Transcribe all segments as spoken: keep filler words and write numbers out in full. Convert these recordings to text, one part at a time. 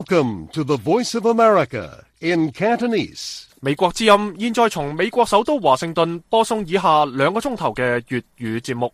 Welcome to the Voice of America in Cantonese. 美國之音現在從美國首都華盛頓播送以下兩個鐘頭嘅粵語節目。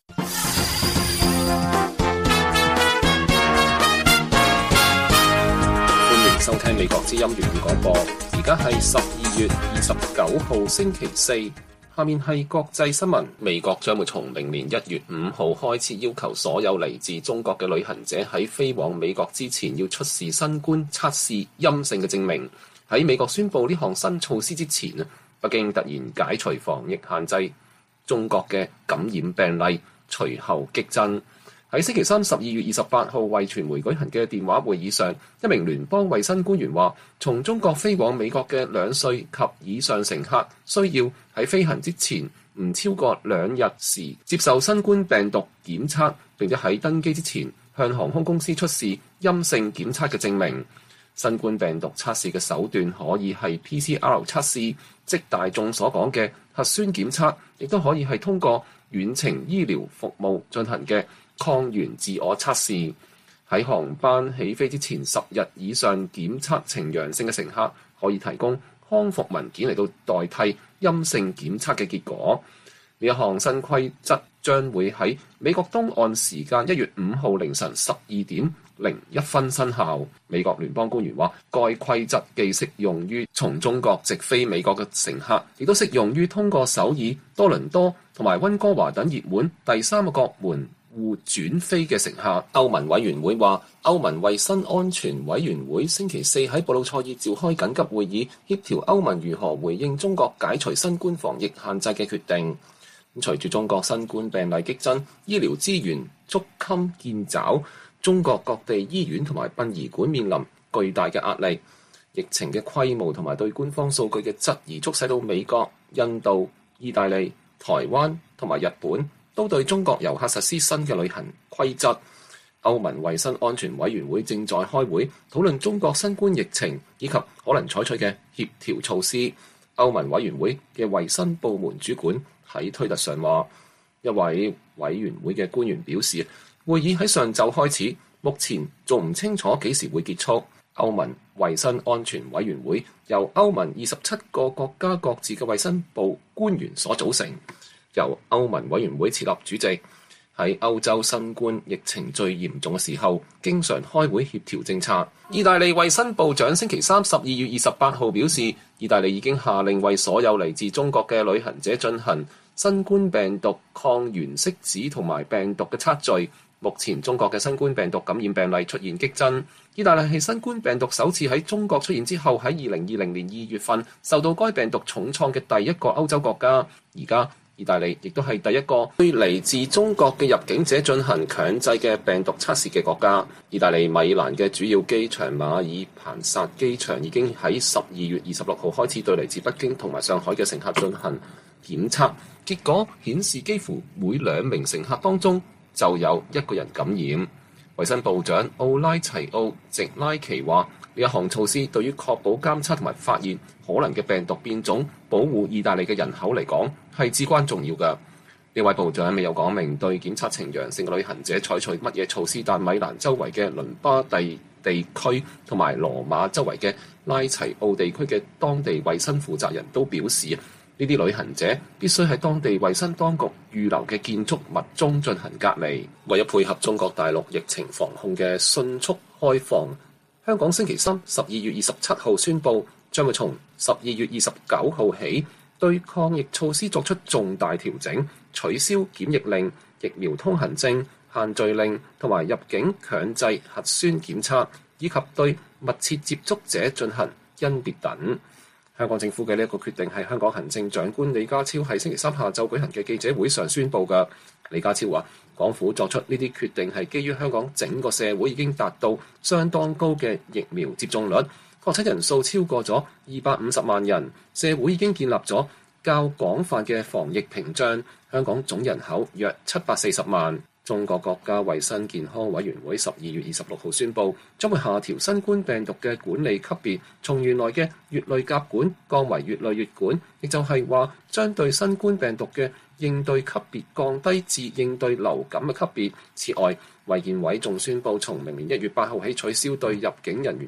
歡迎收聽美國之音粵語廣播。而家係十二月二十九號星期四。下面係國際新聞。美國將會從明年一月五號開始要求所有嚟自中國嘅旅行者喺飛往美國之前要出示新冠測試陰性嘅證明。喺美國宣布呢項新措施之前，北京突然解除防疫限制，中國嘅感染病例隨後激增。喺星期三十二月二十八號為傳媒舉行嘅電話會議上，一名聯邦衛生官員話，從中國飛往美國嘅兩歲及以上乘客需要喺飛行之前唔超過兩日時接受新冠病毒檢測，並且喺登機之前向航空公司出示陰性檢測嘅證明。新冠病毒測試嘅手段可以係 P C R 測試，即大眾所講嘅核酸檢測，亦都可以係通過遠程醫療服務進行嘅抗原自我測試。喺航班起飛之前十日以上檢測呈陽性嘅乘客，可以提供康復文件嚟到代替陰性檢測嘅結果。呢一項新規則將會喺美國東岸時間一月五號凌晨十二點零一分生效。美國聯邦官員話，該規則既適用於從中國直飛美國嘅乘客，亦都適用於通過首爾、多倫多同埋溫哥華等熱門第三個國門戶轉飛嘅乘客。歐盟委員會話，歐盟衛生安全委員會星期四喺布魯塞爾召開緊急會議，協調歐盟如何回應中國解除新冠防疫限制嘅決定。隨住中國新冠病例激增，醫療資源捉襟見肘，中國各地醫院同埋殯儀館面臨巨大嘅壓力。疫情嘅規模同埋對官方數據嘅質疑，促使到美國、印度、意大利、台灣同埋日本都對中國遊客實施新嘅旅行規則。歐盟衛生安全委員會正在開會討論中國新冠疫情以及可能採取嘅協調措施。歐盟委員會嘅衛生部門主管喺推特上話，一位委員會嘅官員表示，會議喺上晝開始，目前仲唔清楚幾時會結束。歐盟衛生安全委員會由歐盟二十七個國家各自嘅衛生部官員所組成，由歐盟委員會設立主席。喺歐洲新冠疫情最嚴重嘅時候，經常開會協調政策。意大利衛生部長星期三十二月二十八號表示，意大利已經下令為所有嚟自中國嘅旅行者進行新冠病毒抗原拭子同埋病毒嘅測序。目前中國嘅新冠病毒感染病例出現激增。意大利係新冠病毒首次喺中國出現之後，喺二零二零年二月份受到該病毒重創嘅第一個歐洲國家。而家意大利亦都係第一個對嚟自中國嘅入境者進行強制嘅病毒測試嘅國家。意大利米蘭嘅主要機場馬爾彭薩機場已經喺十二月二十六號開始對嚟自北京同埋上海嘅乘客進行檢測，結果顯示幾乎每兩名乘客當中就有一個人感染。衛生部長奧拉齊奧席拉奇話，呢一項措施對於確保監測同埋發現可能嘅病毒變種，保護意大利嘅人口嚟講係至關重要嘅。呢位部長未有講明對檢測呈陽性嘅旅行者採取乜嘢措施，但米蘭周圍嘅倫巴第地區同埋羅馬周圍嘅拉齊奧地區嘅當地衛生負責人都表示，呢啲旅行者必須喺當地衛生當局預留嘅建築物中進行隔離。為咗配合中國大陸疫情防控嘅迅速開放，香港星期三十二月二十七號宣布，將會從十二月二十九號起對抗疫措施作出重大調整，取消檢疫令、疫苗通行證、限聚令同埋入境強制核酸檢測，以及對密切接觸者進行甄別等。香港政府嘅呢一個決定係香港行政長官李家超喺星期三下晝舉行嘅記者會上宣布嘅。李家超話，港府作出呢啲決定係基於香港整個社會已經達到相當高嘅疫苗接種率，確診人數超過咗二百五十萬人，社會已經建立咗較廣泛嘅防疫屏障。香港總人口約七百四十萬。中國國家衛生健康委員會十二月二十六號宣布，將會下調新冠病毒嘅管理級別，從原來嘅乙類甲管降為乙類乙管，亦就係話將對新冠病毒嘅應對級別降低至應對流感嘅級別。此外，衛健委仲宣布從明年一月八號起取消對入境人員嘅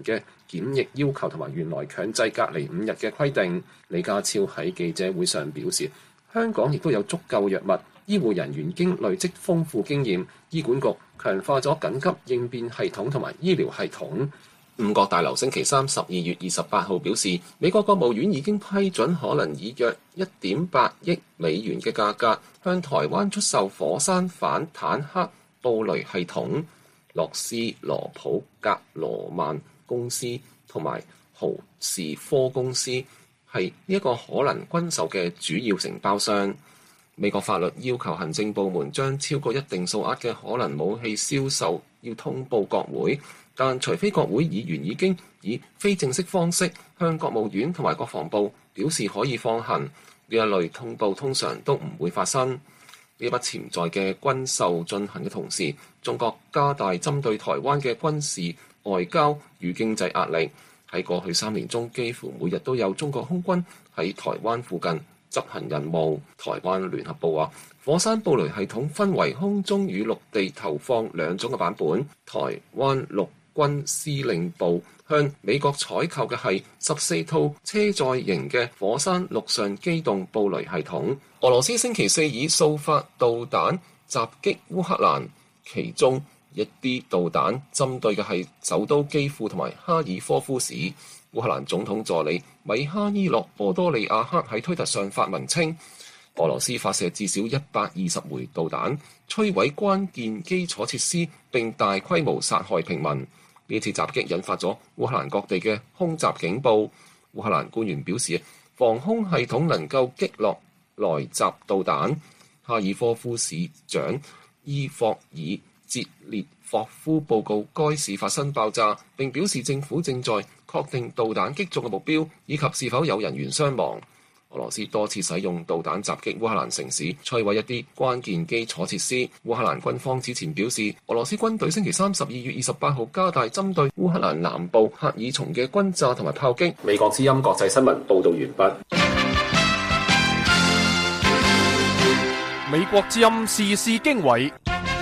檢疫要求同埋原來強制隔離五日嘅規定。李家超喺記者會上表示，香港亦都有足夠藥物，醫護人員經累積豐富經驗，醫管局強化咗緊急應變系統同埋醫療系統。五角大樓星期三十二月二十八號表示，美國國務院已經批准可能以約一點八億美元嘅價格向台灣出售火山反坦克布雷系統。洛斯羅普格羅曼公司同埋豪士科公司係呢一個可能軍售嘅主要承包商。美國法律要求行政部門將超過一定數額嘅可能武器銷售要通報國會，但除非國會議員已經以非正式方式向國務院同埋國防部表示可以放行，呢一類通報通常都唔會發生。呢一筆潛在嘅軍售進行嘅同時，中國加大針對台灣嘅軍事、外交與經濟壓力。喺過去三年中，幾乎每日都有中國空軍喺台灣附近執行任務。台灣聯合報話，火山布雷系統分為空中與陸地投放兩種嘅版本。台灣陸軍司令部向美國採購嘅係十四套車載型嘅火山陸上機動布雷系統。俄羅斯星期四以數發導彈襲擊烏克蘭，其中一啲導彈針對嘅係首都基輔同埋哈爾科夫市。烏克蘭總統助理米哈伊洛波多利亞克喺推特上發文稱，俄羅斯發射至少一百二十枚導彈，摧毀關鍵基礎設施並大規模殺害平民。呢次襲擊引發咗烏克蘭各地嘅空襲警報。烏克蘭官員表示，防空系統能夠擊落來襲導彈。哈爾科夫市長伊霍爾捷列霍夫報告該市發生爆炸，並表示政府正在確定導彈擊中嘅目標以及是否有人員傷亡。俄羅斯多次使用導彈襲擊烏克蘭城市，摧毀一啲關鍵基礎設施。烏克蘭軍方之前表示，俄羅斯軍隊星期三十二月二十八號加大針對烏克蘭南部赫爾松嘅轟炸同埋炮擊。美國之音國際新聞報道完畢。 美國之音時事經緯。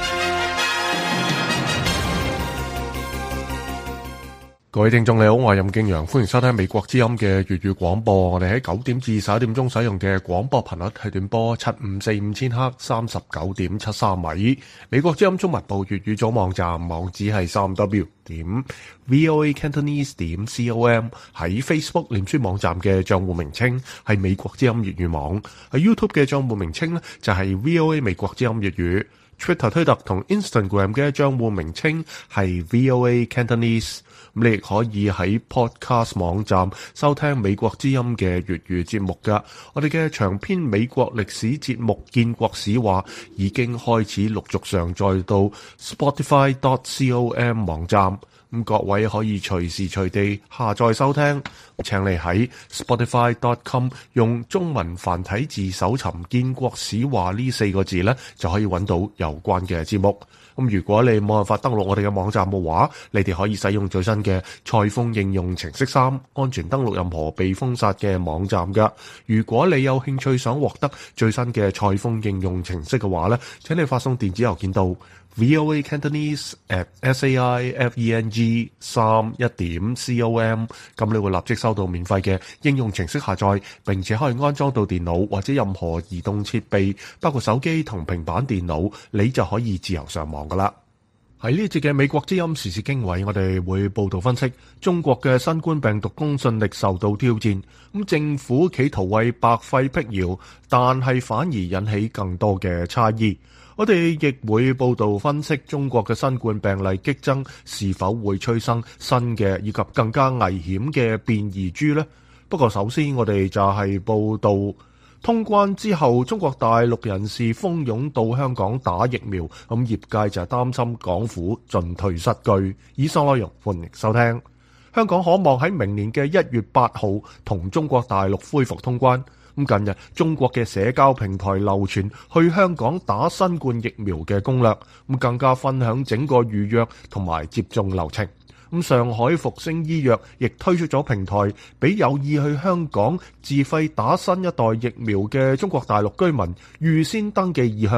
各位聽眾你好，我係任敬陽，歡迎收聽美國之音嘅粵語廣播。我哋喺九點至十一點鐘使用嘅廣播頻率係短波七五四五千赫，三十九點七三米。美國之音中文部粵語組網站網址係三 w 點 voa cantonese 點 com。喺 Facebook 臉書網站嘅賬戶名稱係美國之音粵語網。喺 YouTube 嘅賬戶名稱呢就係 VOA 美國之音粵語。Twitter 推特同 Instagram 嘅賬戶名稱係 VOA Cantonese。咁你亦可以喺 Podcast 網站收聽美國之音嘅粵語節目噶。我哋嘅長篇美國歷史節目《建國史話》已經開始陸續上載到 Spotify dot com 網站。咁各位可以隨時隨地下載收聽。請你喺 Spotify dot com 用中文繁體字搜尋《建國史話》呢四個字呢，就可以揾到有關嘅節目。咁如果你冇辦法登錄我哋嘅網站嘅話，你哋可以使用最新嘅蔡豐應用程式三，安全登錄任何被封殺嘅網站噶。如果你有興趣想獲得最新嘅蔡豐應用程式嘅話呢，請你發送電子郵件到 voa cantonese at saifeng 三一點 com， 咁你會立即收到免費嘅應用程式下載，並且可以安裝到電腦或者任何移動設備，包括手機同平板電腦，你就可以自由上網噶啦。喺呢一節嘅美國之音時事經緯，我哋會報道分析中國嘅新冠病毒公信力受到挑戰，咁政府企圖為百廢辟謠，但係反而引起更多嘅差異。我哋亦會報道分析中國嘅新冠病例激增是否會催生新嘅以及更加危險嘅變異株呢？不過首先我哋就係報道通關之後，中國大陸人士蜂擁到香港打疫苗，咁業界就係擔心港府進退失據。以上內容歡迎收聽。香港可望喺明年嘅一月八號同中國大陸恢復通關。咁近日中國嘅社交平台流傳去香港打新冠疫苗嘅攻略，咁更加分享整個預約同埋接種流程。咁上海復星醫藥亦推出咗平台，俾有意去香港自費打新一代疫苗嘅中國大陸居民預先登記意向。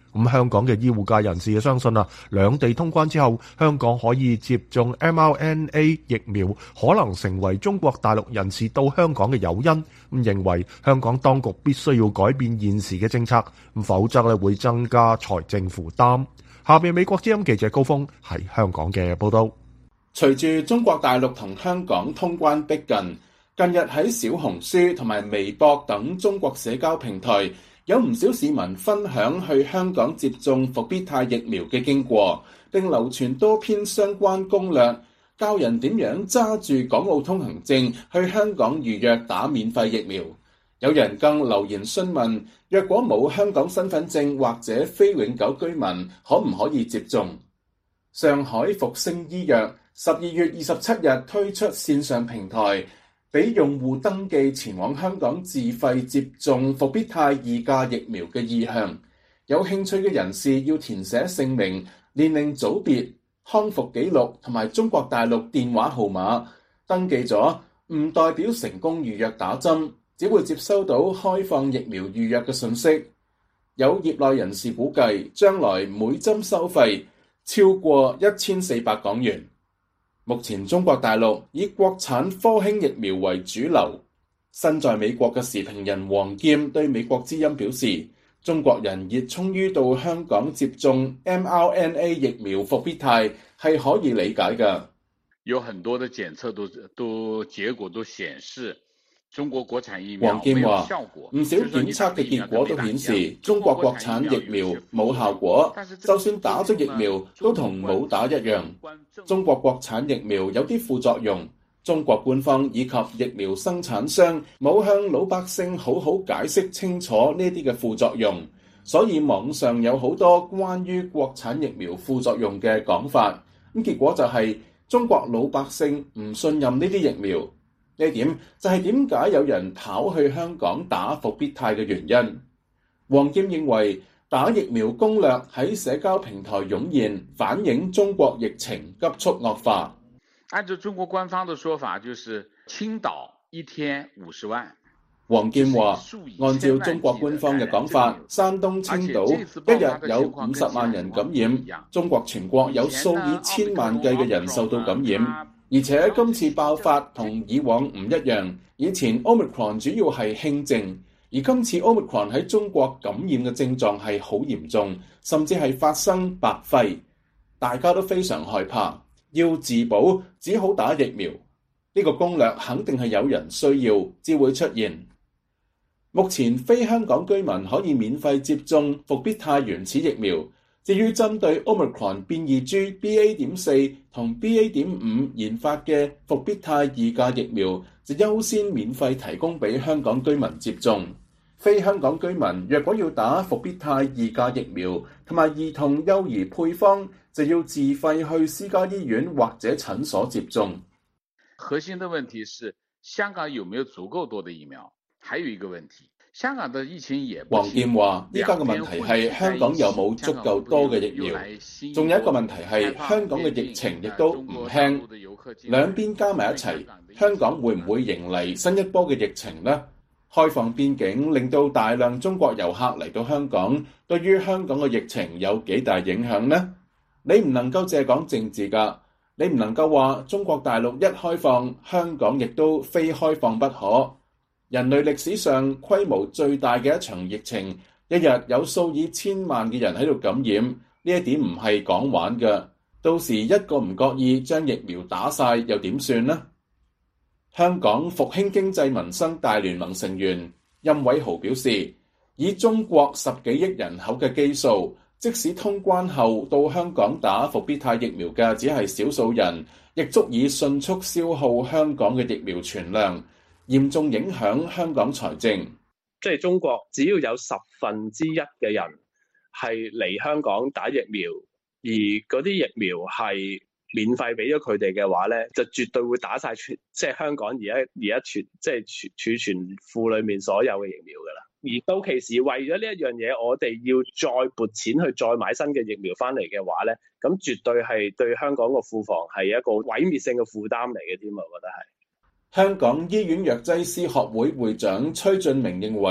咁香港嘅醫護界人士相信啊，兩地通關之後，香港可以接種 M R N A 疫苗，可能成為中國大陸人士到香港嘅誘因。咁認為香港當局必須要改變現時嘅政策，否則咧會增加財政負擔。下邊美國之音記者高峰喺香港嘅報道。 隨住中國大陸同香港通關逼近，近日喺小紅書同埋微博等中國社交平台，有唔少市民分享去香港接種復必泰疫苗嘅經過，並流傳多篇相關攻略，教人點樣揸住港澳通行證去香港預約打免費疫苗。有人更留言詢問，若果冇香港身份證或者非永久居民，可唔可以接種？上海復星醫藥十二月二十七日推出線上平台，俾用戶登記前往香港自費接種復必泰二價疫苗嘅意向。有興趣嘅人士要填寫姓名、年齡組別、康復記錄同埋中國大陸電話號碼。登記咗唔代表成功預約打針，只會接收到開放疫苗預約嘅信息。有業內人士估計，將來每針收費超過一千四百港元。目前中國大陸以國產科興疫苗為主流。身在美國嘅時評人黃劍對美國之音表示，中國人熱衷於到香港接種 M R N A 疫苗復必泰係可以理解嘅。 有很多的檢測都都結果都顯示中國國產疫苗黃劍話，唔少檢測嘅結果都顯示中國國產疫苗冇效果，就算打咗疫苗都同冇打一樣。中國國產疫苗有啲副作用，中國官方以及疫苗生產商冇向老百姓好好解釋清楚呢啲嘅副作用，所以網上有好多關於國產疫苗副作用嘅講法，咁結果就係中國老百姓唔信任呢啲疫苗。呢點就係點解有人跑去香港打復必泰嘅原因。黃劍認為打疫苗攻略喺社交平台湧現，反映中國疫情急速惡化。 按照中國官方的說法，就是青島一天五十萬。 黃劍話，按照中國官方嘅講法，山東青島一日有五十萬人感染，中國全國有數以千萬計嘅人受到感染。而且今次爆發同以往唔一樣，以前 Omicron 主要係輕症，而今次 Omicron 喺中國感染嘅症狀係好嚴重，甚至係發生白肺，大家都非常害怕，要自保只好打疫苗。呢個攻略肯定係有人需要，至會出現。目前非香港居民可以免費接種復必泰原始疫苗。至於針對 Omicron 變異株 B A 點四 同 B A 點五研發嘅復必泰二價疫苗，就優先免費提供俾香港居民接種。非香港居民若果要打復必泰二價疫苗同埋兒童幼兒配方，就要自費去私家醫院或者診所接種。 核心的問題是香港有沒有足夠多的疫苗？還有一個問題。香港的疫情也黃劍話，依家嘅問題係香港有冇足夠多嘅疫苗，仲有一個問題係香港嘅疫情亦都唔輕，兩邊加埋一齊，香港會唔會迎嚟新一波嘅疫情呢？開放邊境令到大量中國遊客嚟到香港，對於香港嘅疫情有幾大影響呢？你唔能夠借講政治㗎，你唔能夠話中國大陸一開放，香港亦都非開放不可。人類歷史上規模最大嘅一場疫情，一日有數以千萬嘅人喺度感染，呢一點唔係講玩嘅。到時一個唔覺意將疫苗打晒，又點算呢？香港復興經濟民生大聯盟成員任偉豪表示，以中國十幾億人口嘅基數，即使通關後到香港打復必泰疫苗嘅只係少數人，亦足以迅速消耗香港嘅疫苗存量，嚴重影響香港財政。 即係中國只要有十分之一嘅人係嚟香港打疫苗，而嗰啲疫苗係免費俾咗佢哋嘅話咧，就絕對會打晒全即係香港而家而家存即係儲儲存庫裏面所有嘅疫苗㗎啦。而到期時為咗呢一樣嘢，我哋要再撥錢去再買新嘅疫苗翻嚟嘅話咧，咁絕對係對香港個庫房係一個毀滅性嘅負擔嚟嘅添啊！我覺得係。 香港醫院藥劑師學會會長崔俊明認為，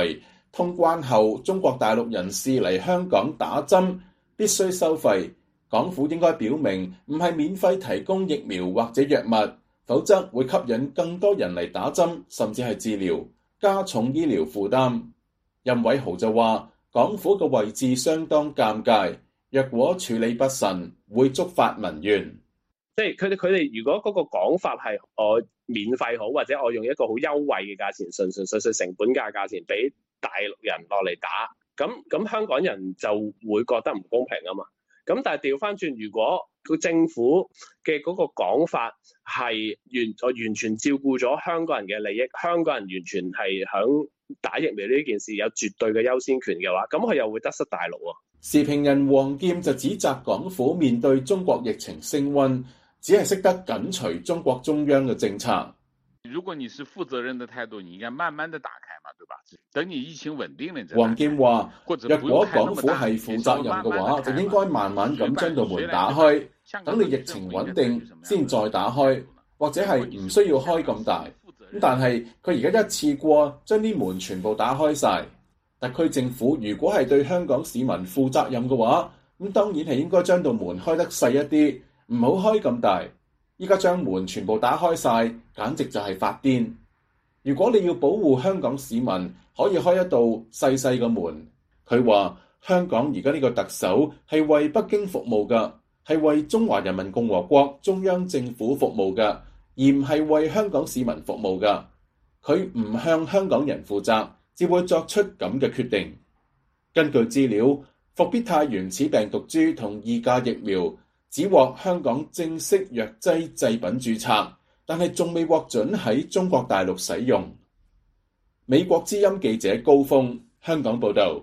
通關後中國大陸人士嚟香港打針必須收費，港府應該表明唔係免費提供疫苗或者藥物，否則會吸引更多人嚟打針，甚至係治療，加重醫療負擔。任偉豪就話，港府嘅位置相當尷尬，若果處理不慎，會觸發民怨。 即係佢哋佢哋如果嗰個講法係我免費好，或者我用一個好優惠嘅價錢，純純粹粹成本價價錢俾大陸人落嚟打，咁咁香港人就會覺得唔公平啊嘛。咁但係調翻轉，如果個政府嘅嗰個講法係完我完全照顧咗香港人嘅利益，香港人完全係響打疫苗呢件事有絕對嘅優先權嘅話，咁佢又會得失大陸啊。 時評人黃劍就指責港府面對中國疫情升溫，只係識得緊隨中國中央嘅政策。 如果你是負責任的態度，你應該慢慢的打開嘛，對吧？等你疫情穩定了。 黃劍話，若果港府係負責任嘅話，就應該慢慢咁將道門打開，等你疫情穩定先再打開，或者係唔需要開咁大。咁但係佢而家一次過將啲門全部打開晒。特區政府如果係對香港市民負責任嘅話，咁當然係應該將道門開得細一啲，唔好開咁大。依家將門全部打開晒，簡直就係發癲。如果你要保護香港市民，可以開一道細細嘅門。佢話香港而家呢個特首係為北京服務嘅，係為中華人民共和國中央政府服務嘅，而唔係為香港市民服務嘅。佢唔向香港人負責，只會作出咁嘅決定。根據資料，復必泰原始病毒株同二價疫苗只獲香港正式藥劑製品註冊，但係仲未獲准喺中國大陸使用。美國之音記者高峰，香港報道。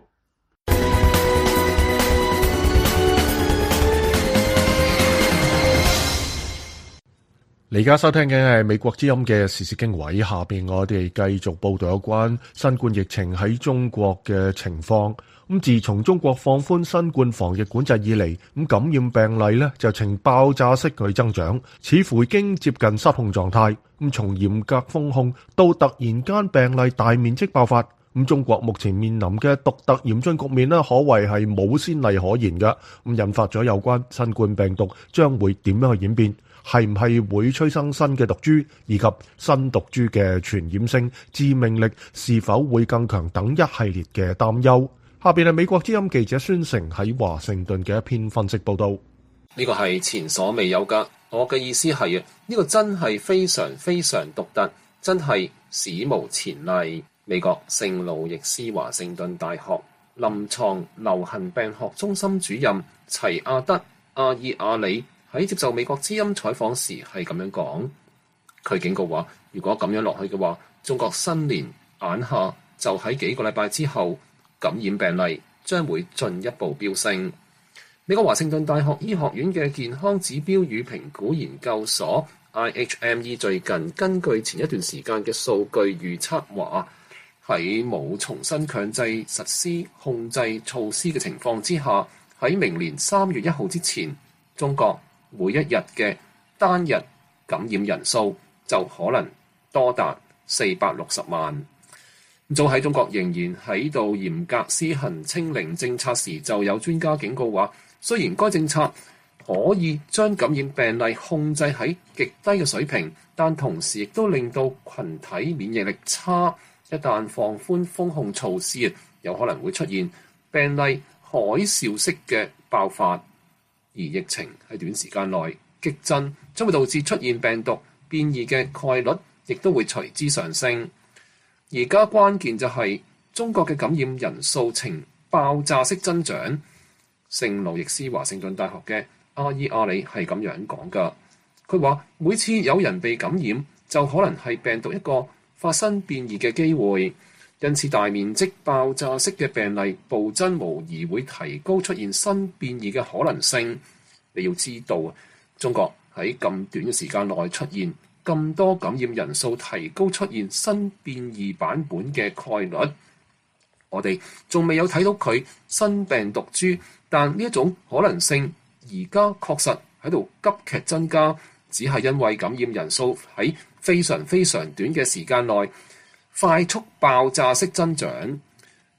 你而家收聽嘅係美國之音嘅時事經緯，下邊我哋繼續報道有關新冠疫情喺中國嘅情況。咁自從中國放寬新冠防疫管制以嚟，咁感染病例呢就呈爆炸式去增長，似乎已經接近失控狀態。咁從嚴格封控到突然間病例大面積爆發，咁中國目前面臨嘅獨特嚴峻局面呢，可謂係冇先例可言嘅。咁引發咗有關新冠病毒將會點樣去演變，係唔係會催生新嘅毒株，以及新毒株嘅傳染性、致命力是否會更強等一系列嘅擔憂。下邊係美國之音記者孫成喺華盛頓嘅一篇分析報道。 呢個係前所未有噶，我嘅意思係啊，呢個真係非常非常獨特，真係史無前例。美國聖路易斯華盛頓大學臨床流行病學中心主任齊亞德阿爾亞里喺接受美國之音採訪時係咁樣講，佢警告話，如果咁樣落去嘅話，中國新年眼下就喺幾個禮拜之後，感染病例將會進一步飆升。美國華盛頓大學醫學院嘅健康指標與評估研究所 I H M E 最近根據前一段時間嘅數據預測話，喺冇重新強制實施控制措施嘅情況之下，喺明年三月一號之前，中國每一日嘅單日感染人數就可能多達四百六十萬。早喺中國仍然喺度嚴格施行清零政策時，就有專家警告話，雖然該政策可以將感染病例控制喺極低嘅水平，但同時亦都令到群體免疫力差。一旦放寬封控措施，有可能會出現病例海嘯式嘅爆發，而疫情喺短時間內激增，將會導致出現病毒變異嘅概率，亦都會隨之上升。而家關鍵就係中國嘅感染人數呈爆炸式增長。聖路易斯華盛頓大學嘅阿爾亞里係咁樣講㗎，佢話每次有人被感染，就可能係病毒一個發生變異嘅機會，因此大面積爆炸式嘅病例暴增無疑會提高出現新變異嘅可能性。你要知道，中國喺咁短嘅時間內出現咁多感染人數，提高出現新變異版本嘅概率，我哋仲未有睇到佢新病毒株，但呢一種可能性而家確實喺度急劇增加，只係因為感染人數喺非常非常短嘅時間內快速爆炸式增長。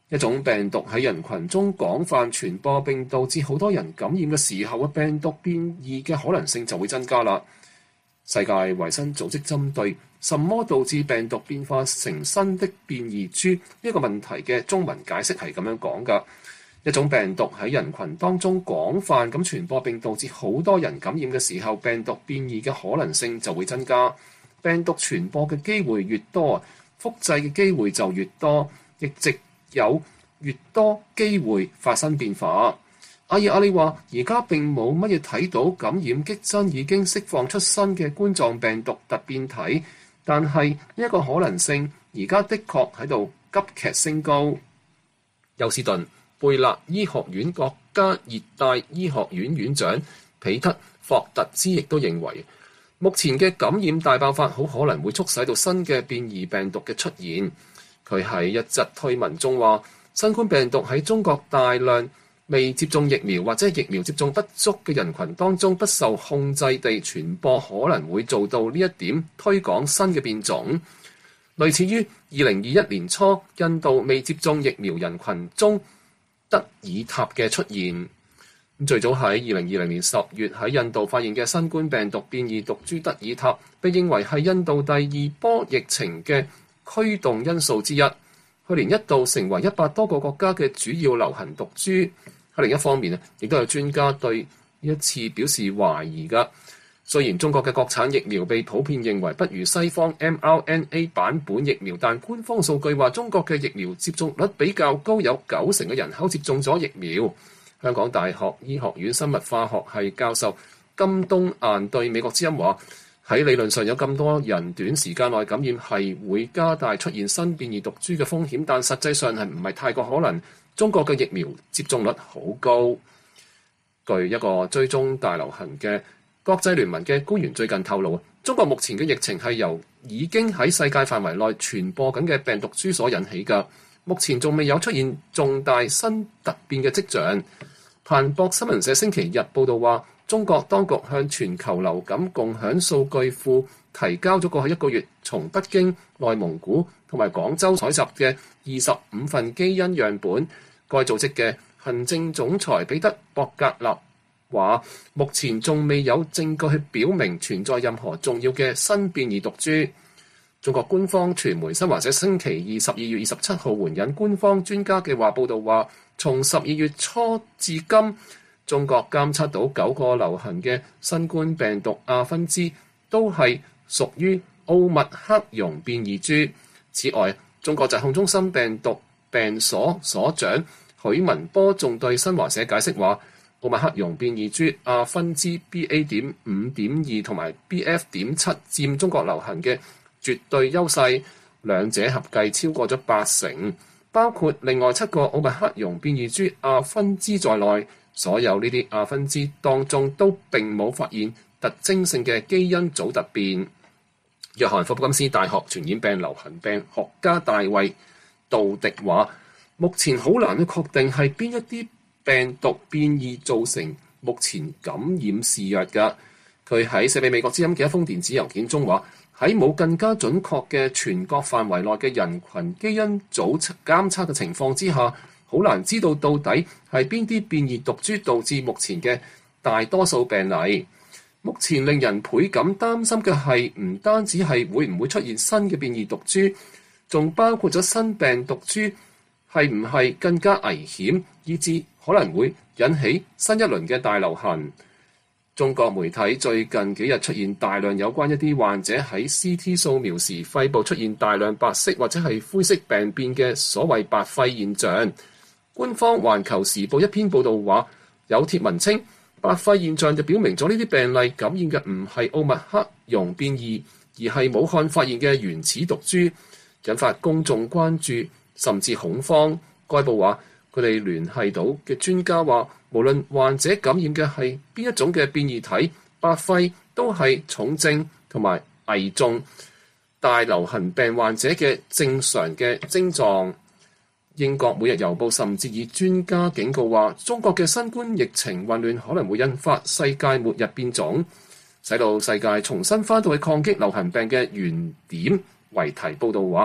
一種病毒喺人群中廣泛傳播並導致好多人感染嘅時候，嘅病毒變異嘅可能性就會增加啦。世界衛生組織針對什麼導致病毒變化成新的變異株呢個問題嘅中文解釋係咁樣講㗎：一種病毒喺人群當中廣泛咁傳播並導致好多人感染嘅時候，病毒變異嘅可能性就會增加。病毒傳播嘅機會越多，複製嘅機會就越多，亦直有越多機會發生變化。阿爾阿里話：而家並冇乜嘢睇到感染激增已經釋放出新嘅冠狀病毒突變體，但係呢一個可能性而家的確喺度急劇升高。休斯頓貝勒醫學院國家熱帶醫學院院長彼得霍特茲亦都認為，目前嘅感染大爆發好可能會促使到新嘅變異病毒嘅出現。佢喺一則推文中話，新冠病毒喺中國大量未接種疫苗或者疫苗接種不足嘅人群當中不受控制地傳播，可能會做到呢一點，推廣新嘅變種，類似於二零二一年初印度未接種疫苗人群中德爾塔嘅出現。最早喺二零二零年十月喺印度發現嘅新冠病毒變異毒株德爾塔，被認為係印度第二波疫情嘅驅動因素之一。去年一度成為一百多個國家嘅主要流行毒株。喺另一方面啊，亦都有專家對呢一次表示懷疑㗎。雖然中國嘅國產疫苗被普遍認為不如西方 M R N A 版本疫苗，但官方數據話中國嘅疫苗接種率比較高，有九成嘅人口接種咗疫苗。香港大學醫學院生物化學系教授金冬雁對美國之音話：喺理論上有咁多人短時間內感染係會加大出現新變異毒株嘅風險，但實際上係唔係太過可能。中國嘅疫苗接種率好高。據一個追蹤大流行嘅國際聯盟嘅官員最近透露，中國目前嘅疫情係由已經喺世界範圍內傳播緊嘅病毒株所引起㗎。目前仲未有出現重大新突變嘅跡象。彭博新聞社星期日報道話，中國當局向全球流感共享數據庫提交咗過去一個月從北京、內蒙古同埋廣州採集嘅二十五份基因樣本。該組織嘅行政總裁彼得博格納話，目前仲未有證據去表明存在任何重要嘅新變異毒株。中國官方傳媒新華社星期二十二月二十七號援引官方專家嘅話報道話，從十二月初至今，中國監測到九個流行嘅新冠病毒亞分支都係屬於奧密克戎變異株。此外，中國疾控中心病毒病所所長許文波仲對新華社解釋話，奧密克戎變異株亞分支 B A 點五點二同埋 B F 點七佔中國流行嘅絕對優勢，兩者合計超過咗八成，包括另外七個奧密克戎變異株亞分支在內，所有呢啲亞分支當中都並冇發現特徵性嘅基因組突變。約翰霍普金斯大學傳染病流行病學家大衛杜迪話，目前好難去確定係邊一啲病毒變異造成目前感染肆虐㗎。佢喺寫俾美國之音嘅一封電子郵件中話，喺冇更加準確嘅全國範圍內嘅人群基因組監測嘅情況之下，好難知道到底係邊啲變異毒株導致目前嘅大多數病例。目前令人倍感擔心嘅係唔單止係會唔會出現新嘅變異毒株，仲包括咗新病毒株係唔係更加危險，以致可能會引起新一輪嘅大流行。中國媒體最近幾日出現大量有關一啲患者喺 C T 掃描時肺部出現大量白色或者係灰色病變嘅所謂白肺現象。官方《環球時報》一篇報導話，有貼文稱白肺現象就表明咗呢啲病例感染嘅唔係奧密克戎變異，而係武漢發現嘅原始毒株，引發公眾關注甚至恐慌。該報話，佢哋聯繫到嘅專家話，無論患者感染嘅係邊一種嘅變異體，白肺都係重症同埋危重大流行病患者嘅正常嘅症狀。英國每日郵報甚至以專家警告話，中國嘅新冠疫情混亂可能會引發世界末日變種，使到世界重新返到去抗擊流行病嘅原點為題報導話，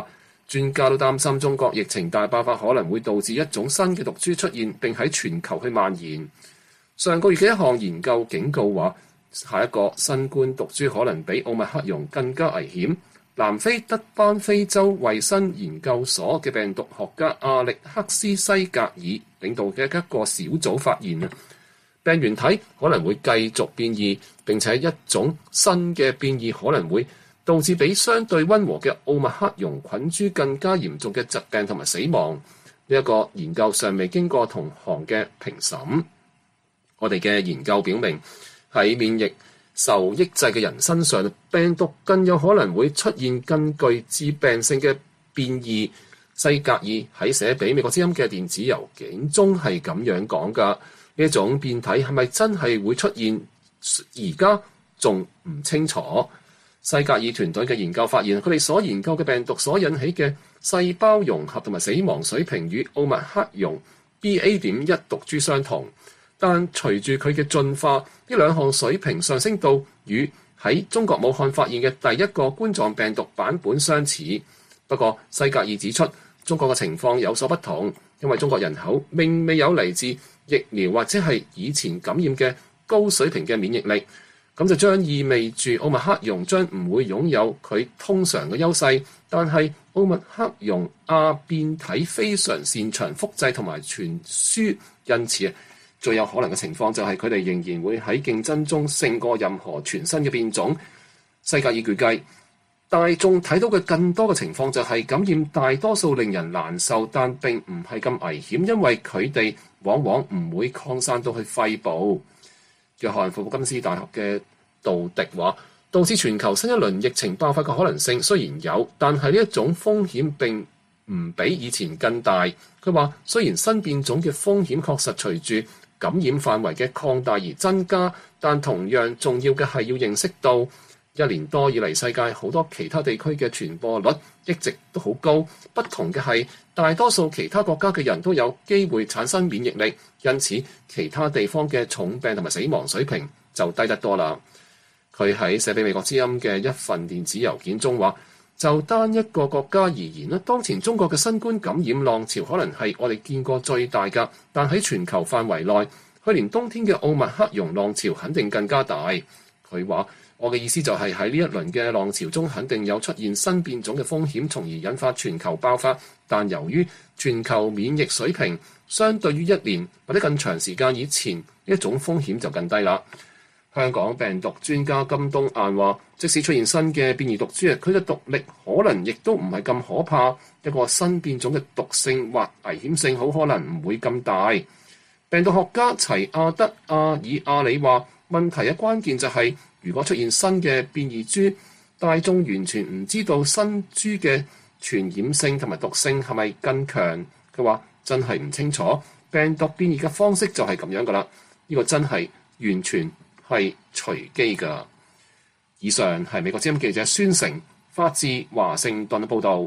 專家都擔心中國疫情大爆發可能會導致一種新嘅毒株出現，並喺全球去蔓延。上個月嘅一項研究警告話，下一個新冠毒株可能比奧密克戎更加危險。南非德班非洲衛生研究所嘅病毒學家阿力克斯西格爾領導嘅一個小組發現啊，病原體可能會繼續變異，並且一種新嘅變異可能會導致比相對溫和嘅奧密克戎菌株更加嚴重嘅疾病同埋死亡。呢一個研究尚未經過同行嘅評審。我哋嘅研究表明，喺免疫受抑制嘅人身上，病毒更有可能會出現更具致病性嘅變異。西格爾喺寫俾美國之音嘅電子郵件中係咁樣講㗎。呢一種變體係咪真係會出現？而家仲唔清楚。西格爾團隊嘅研究發現，佢哋所研究嘅病毒所引起嘅細胞融合同埋死亡水平與奧密克戎 B A 點一 毒株相同，但隨住佢嘅進化，呢兩項水平上升到與喺中國武漢發現嘅第一個冠狀病毒版本相似。不過，西格爾指出，中國嘅情況有所不同，因為中國人口並未有嚟自疫苗或者係以前感染嘅高水平嘅免疫力。咁就將意味住奧密克戎將唔會擁有佢通常嘅優勢，但係奧密克戎亞變體非常擅長複製同埋傳輸，因此最有可能嘅情況就係佢哋仍然會喺競爭中勝過任何全新嘅變種。西格爾預計，大眾睇到嘅更多嘅情況就係感染大多數令人難受，但並唔係咁危險，因為佢哋往往唔會擴散到去肺部。約翰霍普金斯大學嘅杜迪話，導致全球新一輪疫情爆發嘅可能性雖然有，但係呢一種風險並唔比以前更大。佢話，雖然新變種嘅風險確實隨住感染範圍嘅擴大而增加，但同樣重要嘅係要認識到，一年多以嚟世界好多其他地區嘅傳播率一直都好高。不同嘅係，大多數其他國家嘅人都有機會產生免疫力，因此其他地方嘅重病同埋死亡水平就低得多啦。佢喺寫俾美國之音嘅一份電子郵件中話，就單一個國家而言咧，當前中國嘅新冠感染浪潮可能係我哋見過最大㗎，但喺全球範圍內，去年冬天嘅奧密克戎浪潮肯定更加大。佢話，我嘅意思就係喺呢一輪嘅浪潮中，肯定有出現新變種嘅風險，從而引發全球爆發。但由於全球免疫水平相對於一年或者更長時間以前，呢一種風險就更低啦。香港病毒專家金冬雁話，即使出現新嘅變異毒株，佢嘅毒力可能亦都唔係咁可怕。一個新變種嘅毒性或危險性好可能唔會咁大。病毒學家齊亞德阿爾亞里話，問題嘅關鍵就係，如果出現新嘅變異株，大眾完全唔知道新株嘅傳染性同埋毒性係咪更強。佢話真係唔清楚，病毒變異嘅方式就係咁樣噶啦。呢個真係完全係隨機㗎。以上係美國之音記者孫成發自華盛頓嘅報導。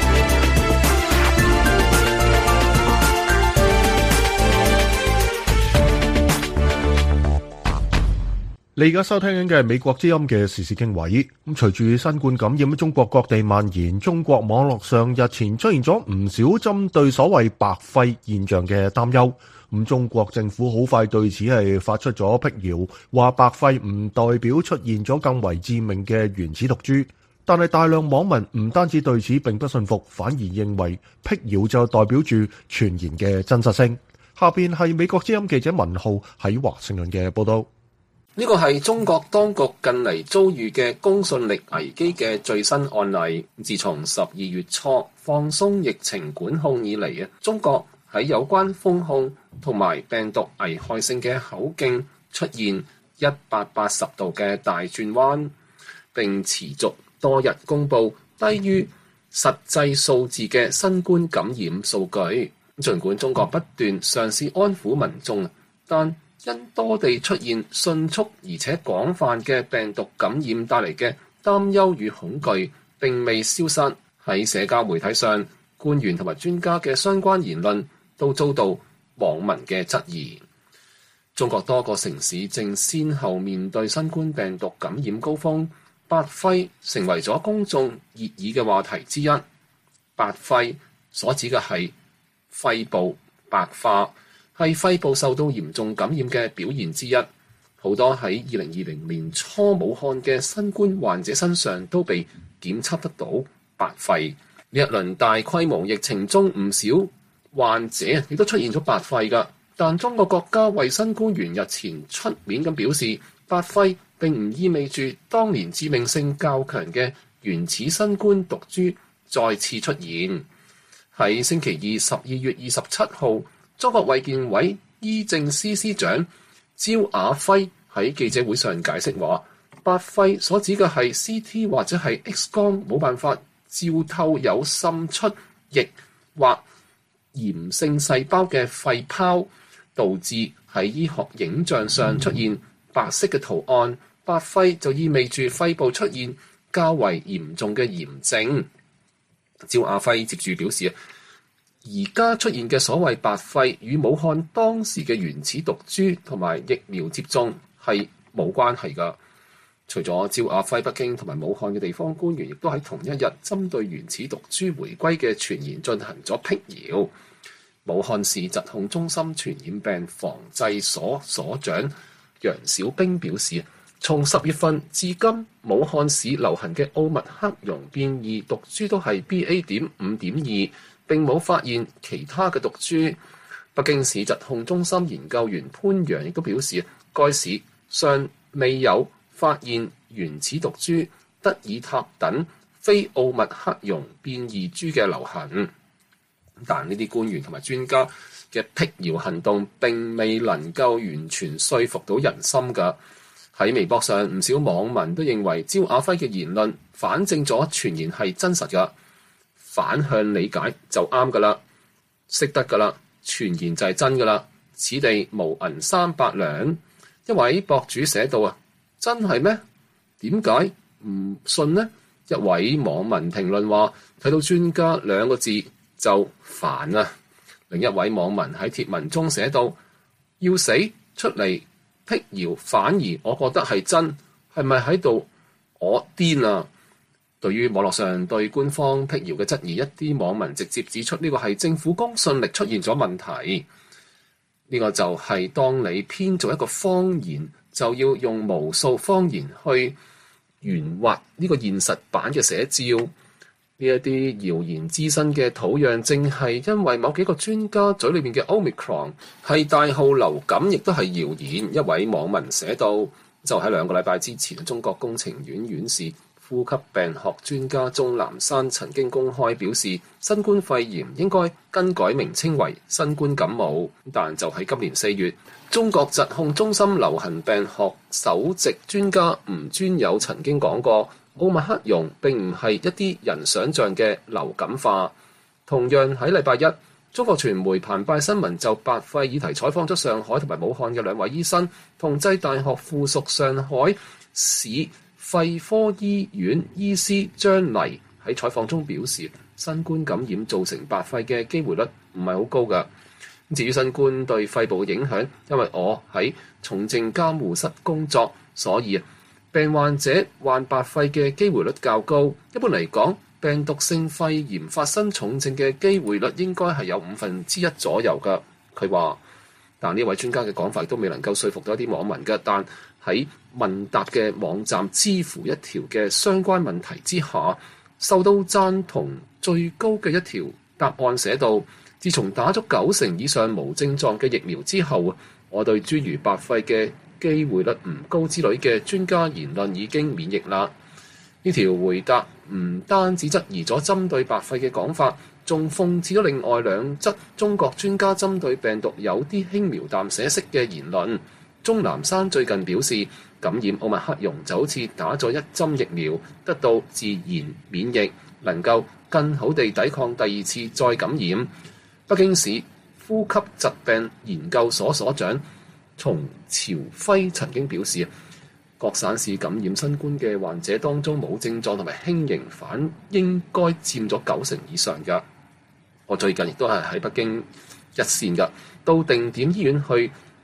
你而家收聽緊嘅係美國之音嘅時事經緯。咁隨住新冠感染喺中國各地蔓延，中國網絡上日前出現咗唔少針對所謂白肺現象嘅擔憂。咁中國政府好快對此係發出咗辟謠，話白肺唔代表出現咗更為致命嘅原始毒株。但係大量網民唔單止對此並不信服，反而認為辟謠就代表住傳言嘅真實性。下邊係美國之音記者文浩喺華盛頓嘅報道。 呢個係中國當局近嚟遭遇嘅公信力危機嘅最新案例。自從十二月初放鬆疫情管控以嚟啊，中國喺有關封控同埋病毒危害性嘅口徑出現一百八十度嘅大轉彎，並持續多日公布低於實際數字嘅新冠感染數據。儘管中國不斷嘗試安撫民眾，但因多地出現迅速而且廣泛嘅病毒感染帶嚟嘅擔憂與恐懼並未消失。喺社交媒體上，官員同埋專家嘅相關言論都遭到網民嘅質疑。中國多個城市正先後面對新冠病毒感染高峰，白肺成為咗公眾熱議嘅話題之一。 白肺所指嘅係肺部白化，係肺部受到嚴重感染嘅表現之一。好多喺二零二零年初武漢嘅新冠患者身上都被檢測得到白肺。呢一輪大規模疫情中，唔少患者亦都出現咗白肺㗎。但中國國家衛生官員日前出面咁表示，白肺並唔意味住當年致命性較強嘅原始新冠毒株再次出現。喺星期二十二月二十七號，中國衛健委醫政司司長焦雅輝喺記者會上解釋話，白肺所指嘅係 C T 或者係 X 光冇辦法照透有滲出液或炎性細胞嘅肺泡，導致喺醫學影像上出現白色嘅圖案。白肺就意味住肺部出現較為嚴重嘅炎症。焦雅輝接住表示，而家出現嘅所謂白肺與武漢當時嘅原始毒株同埋疫苗接種係冇關係㗎。除咗焦雅輝，北京同埋武漢嘅地方官員亦都喺同一日針對原始毒株回歸嘅傳言進行咗闢謠。武漢市疾控中心傳染病防治所所長楊小兵表示，從十月份至今，武漢市流行嘅奧密克戎變異毒株都係 B A 點五點二，並冇發現其他嘅毒株。北京市疾控中心研究員潘陽亦都表示，該市尚未有發現原始毒株德爾塔等非奧密克戎變異株嘅流行。但呢啲官員同埋專家嘅闢謠行動並未能夠完全說服到人心㗎。喺微博上，唔少網民都認為焦雅輝嘅言論反證咗傳言係真實㗎，反向理解就啱㗎啦，識得㗎啦，傳言就係真㗎啦，此地無銀三百兩。一位博主寫道啊，真係咩？點解唔信呢？一位網民評論話，睇到專家兩個字就煩啊。另一位網民喺貼文中寫道，要死出嚟闢謠，反而我覺得係真，係咪喺度我癲啊？對於網絡上對官方闢謠嘅質疑，一啲網民直接指出呢個係政府公信力出現咗問題。呢個就係當你編造一個謊言，就要用無數謊言去圓滑呢個現實版嘅寫照。呢一啲謠言滋生嘅土壤，正係因為某幾個專家嘴裏面嘅 Omicron 係大號流感，亦都係謠言。一位網民寫道，就喺兩個禮拜之前，中國工程院院士、呼吸病學專家鍾南山曾經公開表示，新冠肺炎應該更改名稱為新冠感冒。但就喺今年四月，中國疾控中心流行病學首席專家吳尊友曾經講過，奧密克戎並唔係一啲人想像嘅流感化。同樣喺禮拜一，中國傳媒澎湃新聞就白肺議題採訪咗上海同埋武漢嘅兩位醫生，同濟大學附屬上海市肺科醫院醫師張黎喺採訪中表示，新冠感染造成白肺嘅機會率唔係好高㗎。至於新冠對肺部嘅影響，因為我喺重症監護室工作，所以病患者患白肺嘅機會率較高。一般嚟講，病毒性肺炎發生重症嘅機會率應該係有五分之一左右㗎。佢話，但呢位專家嘅講法都未能夠說服到一啲網民嘅。但喺問答嘅網站知乎一條嘅相關問題之下，受到贊同最高嘅一條答案寫道，自從打咗九成以上無症狀嘅疫苗之後，我對諸如白肺嘅機會率唔高之類嘅專家言論已經免疫啦。呢條回答唔單止質疑咗針對白肺嘅講法，仲諷刺咗另外兩則中國專家針對病毒有啲輕描淡寫式嘅言論。鍾南山最近表示，感染奧密克戎就好似打咗一針疫苗，得到自然免疫，能夠更好地抵抗第二次再感染。北京市呼吸疾病研究所所長叢朝輝曾經表示，各省市感染新冠嘅患者當中，冇症狀同埋輕型反應該佔咗九成以上㗎。我最近亦都係喺北京一線㗎，到定點醫院去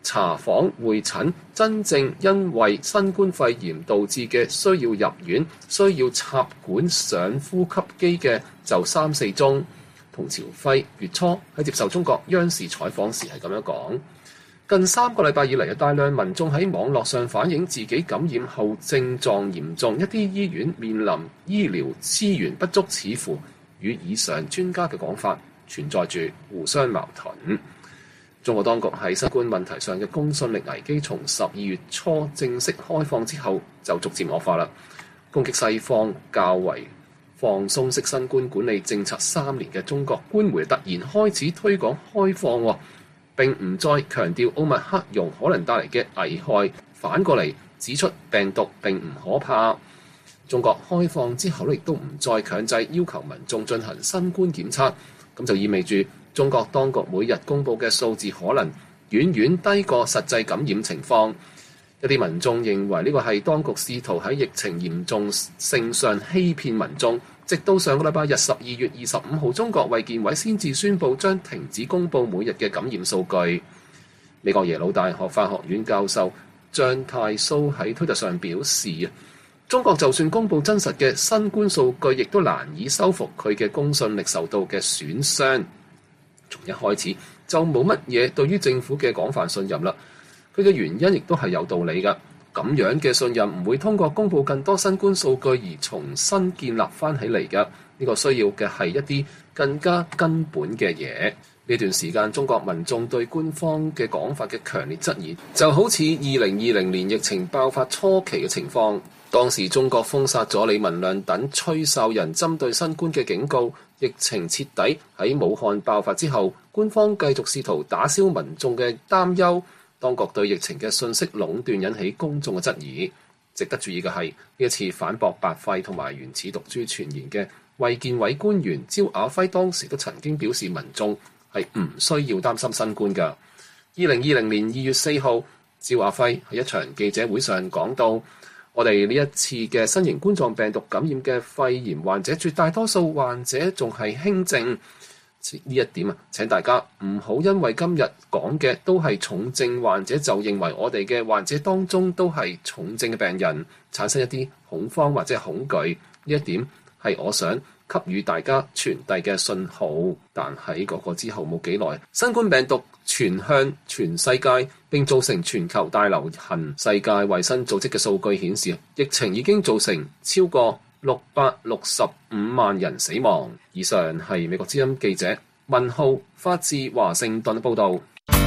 查訪會診真正因為新冠肺炎導致嘅需要入院、需要插管上呼吸機嘅就三四宗。童朝輝月初喺接受中國央視採訪時係咁樣講。近三個禮拜以嚟，有大量民眾喺網絡上反映自己感染後症狀嚴重，一啲醫院面臨醫療資源不足，似乎與以上專家嘅講法存在住互相矛盾。中國當局喺新冠問題上嘅公信力危機，從十二月初正式開放之後就逐漸惡化啦。攻擊西方較為放鬆式新冠管理政策三年嘅中國官媒突然開始推廣開放，並唔再強調奧密克戎可能帶嚟嘅危害，反過嚟指出病毒並唔可怕。中國開放之後亦都唔再強制要求民眾進行新冠檢測，咁就意味住中國當局每日公佈嘅數字可能遠遠低過實際感染情況。一啲民眾認為呢個係當局試圖喺疫情嚴重性上欺騙民眾，直到上個禮拜日十二月二十五號，中國衛健委先至宣布將停止公佈每日嘅感染數據。美國耶魯大學法學院教授張太蘇喺推特上表示啊，中國就算公佈真實嘅新冠數據，亦都難以修復佢嘅公信力受到嘅損傷。從一開始就冇乜嘢對於政府嘅廣泛信任啦。佢嘅原因亦都係有道理㗎。咁樣嘅信任唔會通過公佈更多新冠數據而重新建立翻起嚟㗎。呢個需要嘅係一啲更加根本嘅嘢。呢段時間中國民眾對官方嘅講法嘅強烈質疑，就好似二零二零年疫情爆發初期嘅情況。當時中國封殺咗李文亮等吹哨人針對新冠嘅警告，疫情徹底喺武漢爆發之後，官方繼續試圖打消民眾嘅擔憂。當局對疫情嘅信息壟斷引起公眾嘅質疑。值得注意嘅係，呢一次反駁白費同埋原始毒株傳言嘅衛健委官員焦雅輝當時都曾經表示民眾係唔需要擔心新冠㗎。二零二零年二月四號，焦雅輝喺一場記者會上講到，我哋呢一次嘅新型冠狀病毒感染嘅肺炎患者，絕大多數患者仲係輕症。呢一點啊，請大家唔好因為今日講嘅都係重症患者，就認為我哋嘅患者當中都係重症嘅病人，產生一啲恐慌或者恐懼。呢一點係我想給予大家傳遞嘅信號。但喺嗰個之後冇幾耐，新冠病毒傳向全世界並造成全球大流行。世界衛生組織嘅數據顯示，疫情已經造成超過六百六十五萬人死亡。以上係美國之音記者文浩發自華盛頓報道。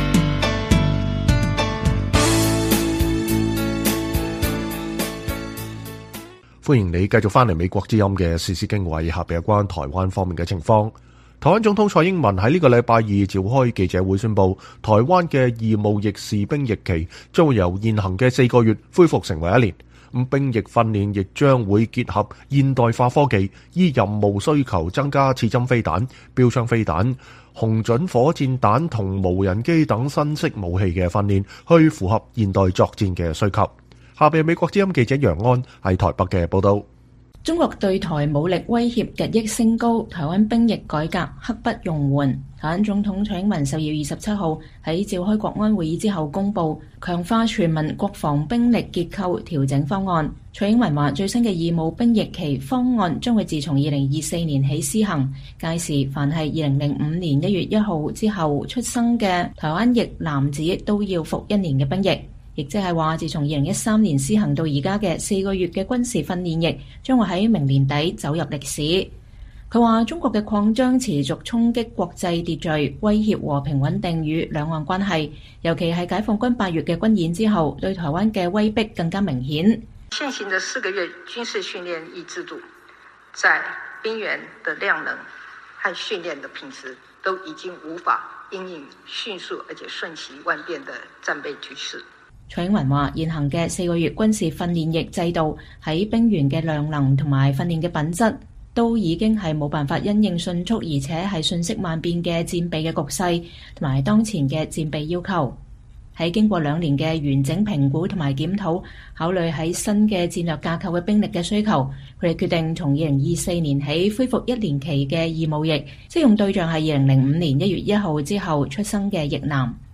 歡迎你繼續翻嚟美國之音嘅時事經緯，下邊有關台灣方面嘅情況。台灣總統蔡英文喺呢個禮拜二召開記者會，宣布台灣嘅義務役士兵役期將會由現行嘅四個月恢復成為一年。咁兵役訓練亦將會結合現代化科技，依任務需求增加刺針飛彈、標槍飛彈、紅準火箭彈同無人機等新式武器嘅訓練，去符合現代作戰嘅需求。下邊美國之音記者楊安喺台北嘅報道。 中國對台武力威脅日益升高，台灣兵役改革刻不容緩。台灣總統蔡英文十二月二十七號喺召開國安會議之後公布強化全民國防兵力結構調整方案。蔡英文話，最新嘅義務兵役期方案將會自從二零二四年起施行，屆時凡係二零零五年一月一號之後出生嘅台灣裔男子都要服一年嘅兵役。亦即係話，自從二零一三年施行到而家嘅四個月嘅軍事訓練役，將會喺明年底走入歷史。佢話中國嘅擴張持續衝擊國際秩序，威脅和平穩定與兩岸關係，尤其係解放軍八月嘅軍演之後，對台灣嘅威逼更加明顯。 現行的四個月軍事訓練役制度，在兵員的量能和訓練的品質都已經無法因應迅速而且瞬息萬變的戰備局勢。 蔡英文話，現行嘅四個月軍事訓練役制度喺兵員嘅量能同埋訓練嘅品質都已經係冇辦法因應迅速而且係瞬息萬變嘅戰備嘅局勢同埋當前嘅戰備要求。喺經過兩年嘅完整評估同埋檢討，考慮喺新嘅戰略架構嘅兵力嘅需求，佢哋決定從二零二四年起恢復一年期嘅義務役，適用對象係二零零五年一月一號之後出生嘅役男。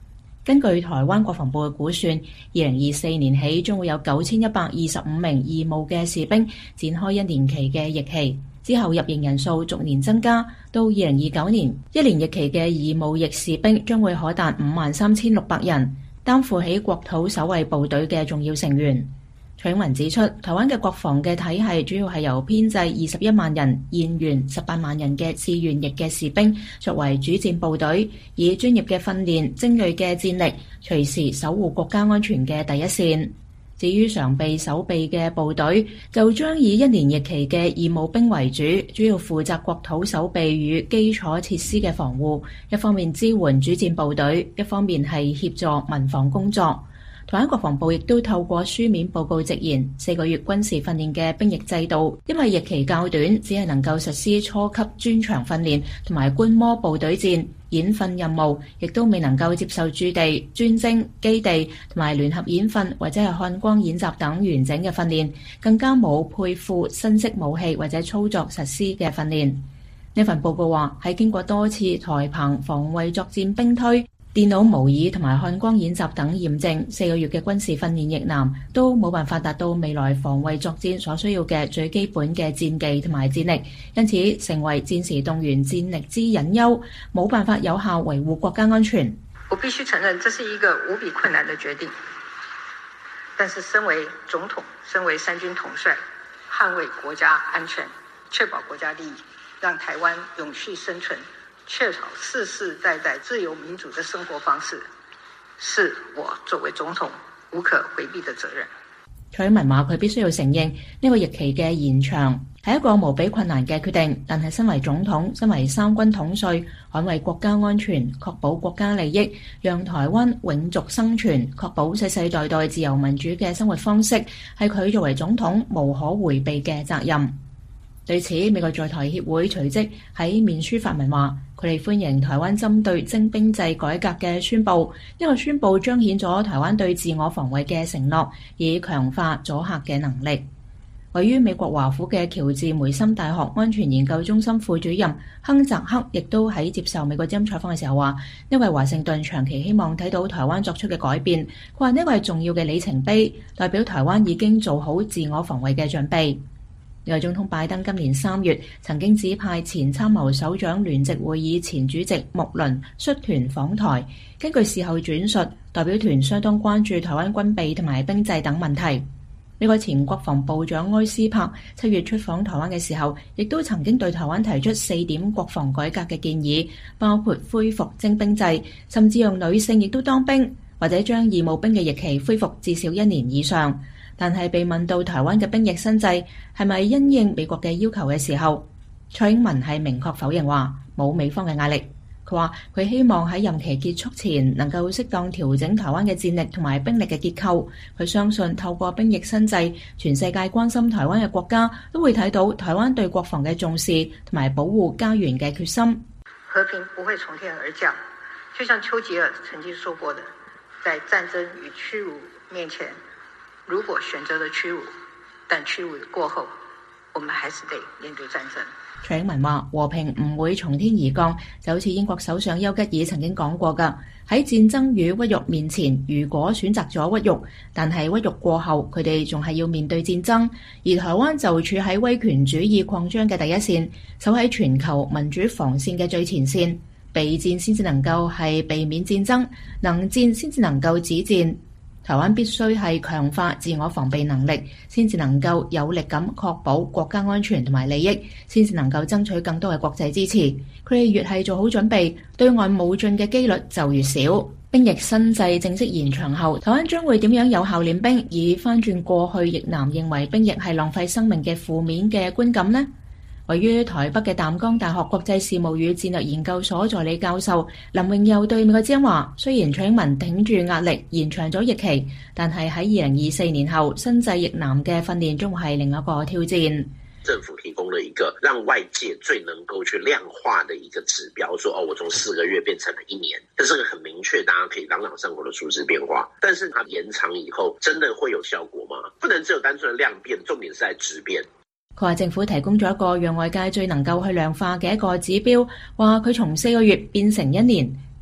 根據台灣國防部嘅估算，二零二四年起將會有九千一百二十五名義務嘅士兵展開一年期嘅役期，之後入營人數逐年增加，到二零二九年，一年役期嘅義務役士兵將會可達五萬三千六百人，擔負起國土守衛部隊嘅重要成員。蔡英文指出，台灣嘅國防嘅體系主要係由編制二十一萬人、現員十八萬人嘅志願役嘅士兵作為主戰部隊，以專業嘅訓練、精銳嘅戰力，隨時守護國家安全嘅第一線。至於常備守備嘅部隊，就將以一年役期嘅義務兵為主，主要負責國土守備與基礎設施嘅防護，一方面支援主戰部隊，一方面係協助民防工作。台灣國防部亦都透過書面報告直言，四個月軍事訓練嘅兵役制度，因為役期較短，只係能夠實施初級專長訓練同埋觀摩部隊戰演訓任務，亦都未能夠接受駐地、專精、基地同埋聯合演訓或者係漢光演習等完整嘅訓練，更加冇配付新式武器或者操作實施嘅訓練。呢份報告話，喺經過多次台澎防衛作戰兵推、電腦模擬同埋漢光演習等驗證，四個月嘅軍事訓練役男都冇辦法達到未來防衛作戰所需要嘅最基本嘅戰技同埋戰力，因此成為戰時動員戰力之隱憂，冇辦法有效維護國家安全。 我必須承認，這是一個無比困難的決定，但是身為總統，身為三軍統帥，捍衛國家安全，確保國家利益，讓台灣永續生存，確保世世代代自由民主的生活方式，是我作為總統無可迴避的責任。 蔡英文話佢必須要承認呢個役期嘅延長係一個無比困難嘅決定，但係身為總統、身為三軍統帥，捍衛國家安全、確保國家利益，讓台灣永續生存，確保世世代代自由民主嘅生活方式，係佢作為總統無可迴避嘅責任。對此，美國在台協會隨即喺面書發文話，佢哋歡迎台灣針對徵兵制改革嘅宣佈，呢個宣佈彰顯咗台灣對自我防衛嘅承諾，以強化阻嚇嘅能力。位於美國華府嘅喬治梅森大學安全研究中心副主任亨澤克亦都喺接受美國之音採訪嘅時候話，因為華盛頓長期希望睇到台灣作出嘅改變，佢話呢個係重要嘅里程碑，代表台灣已經做好自我防衛嘅準備。美國總統拜登今年三月曾經指派前參謀首長聯席會議前主席穆倫率團訪台，根據事後轉述，代表團相當關注台灣軍備同埋兵制等問題。美國前國防部長埃斯珀七月出訪台灣嘅時候，亦都曾經對台灣提出四點國防改革嘅建議，包括恢復徵兵制，甚至讓女性亦都當兵，或者將義務兵嘅役期恢復至少一年以上。但係被問到台灣嘅兵役新制係咪因應美國嘅要求嘅時候，蔡英文係明確否認話冇美方嘅壓力。佢話佢希望喺任期結束前能夠適當調整台灣嘅戰力同埋兵力嘅結構。佢相信透過兵役新制，全世界關心台灣嘅國家都會睇到台灣對國防嘅重視同埋保護家園嘅決心。 和平不會從天而降，就像丘吉爾曾經說過的，在戰爭與屈辱面前，如果選擇了屈辱，但屈辱過後，我們還是得面對戰爭。 蔡英文話：和平唔會從天而降，就好似英國首相丘吉爾曾經講過㗎。喺戰爭與屈辱面前，如果選擇咗屈辱，但係屈辱過後，佢哋仲係要面對戰爭。而台灣就處喺威權主義擴張嘅第一線，守喺全球民主防線嘅最前線。備戰先至能夠係避免戰爭，能戰先至能夠止戰。台灣必須係強化自我防備能力，先至能夠有力咁確保國家安全同埋利益，先至能夠爭取更多嘅國際支持。佢哋越係做好準備，對外冒進嘅機率就越少。兵役新制正式延長後，台灣將會點樣有效練兵，以翻轉過去役男認為兵役係浪費生命嘅負面嘅觀感呢？位於台北嘅淡江大學國際事務與戰略研究所助理教授林榮佑對美國之音話：雖然蔡英文頂住壓力延長咗役期，但係喺二零二四年後，新制役男嘅訓練將係另一個挑戰。 政府提供了一個讓外界最能夠去量化的一個指標，說哦，我從四個月變成了一年，這是個很明確，大家可以朗朗上口的數字變化。但是它延長以後，真的會有效果嗎？不能只有單純的量變，重點是在質變。 佢話政府提供咗一個讓外界最能夠去量化嘅一個指標，話佢從四個月變成一年，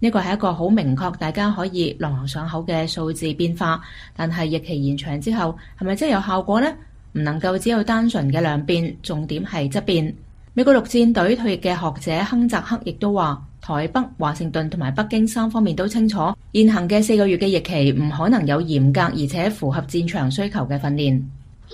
呢個係一個好明確，大家可以朗朗上口嘅數字變化，但係疫期延長之後，係咪真係有效果呢？唔能夠只有單純嘅量變，重點係質變。美國陸戰隊退役嘅學者亨澤克亦都話，台北、華盛頓同埋北京三方面都清楚，現行嘅四個月嘅疫期唔可能有嚴格而且符合戰場需求嘅訓練。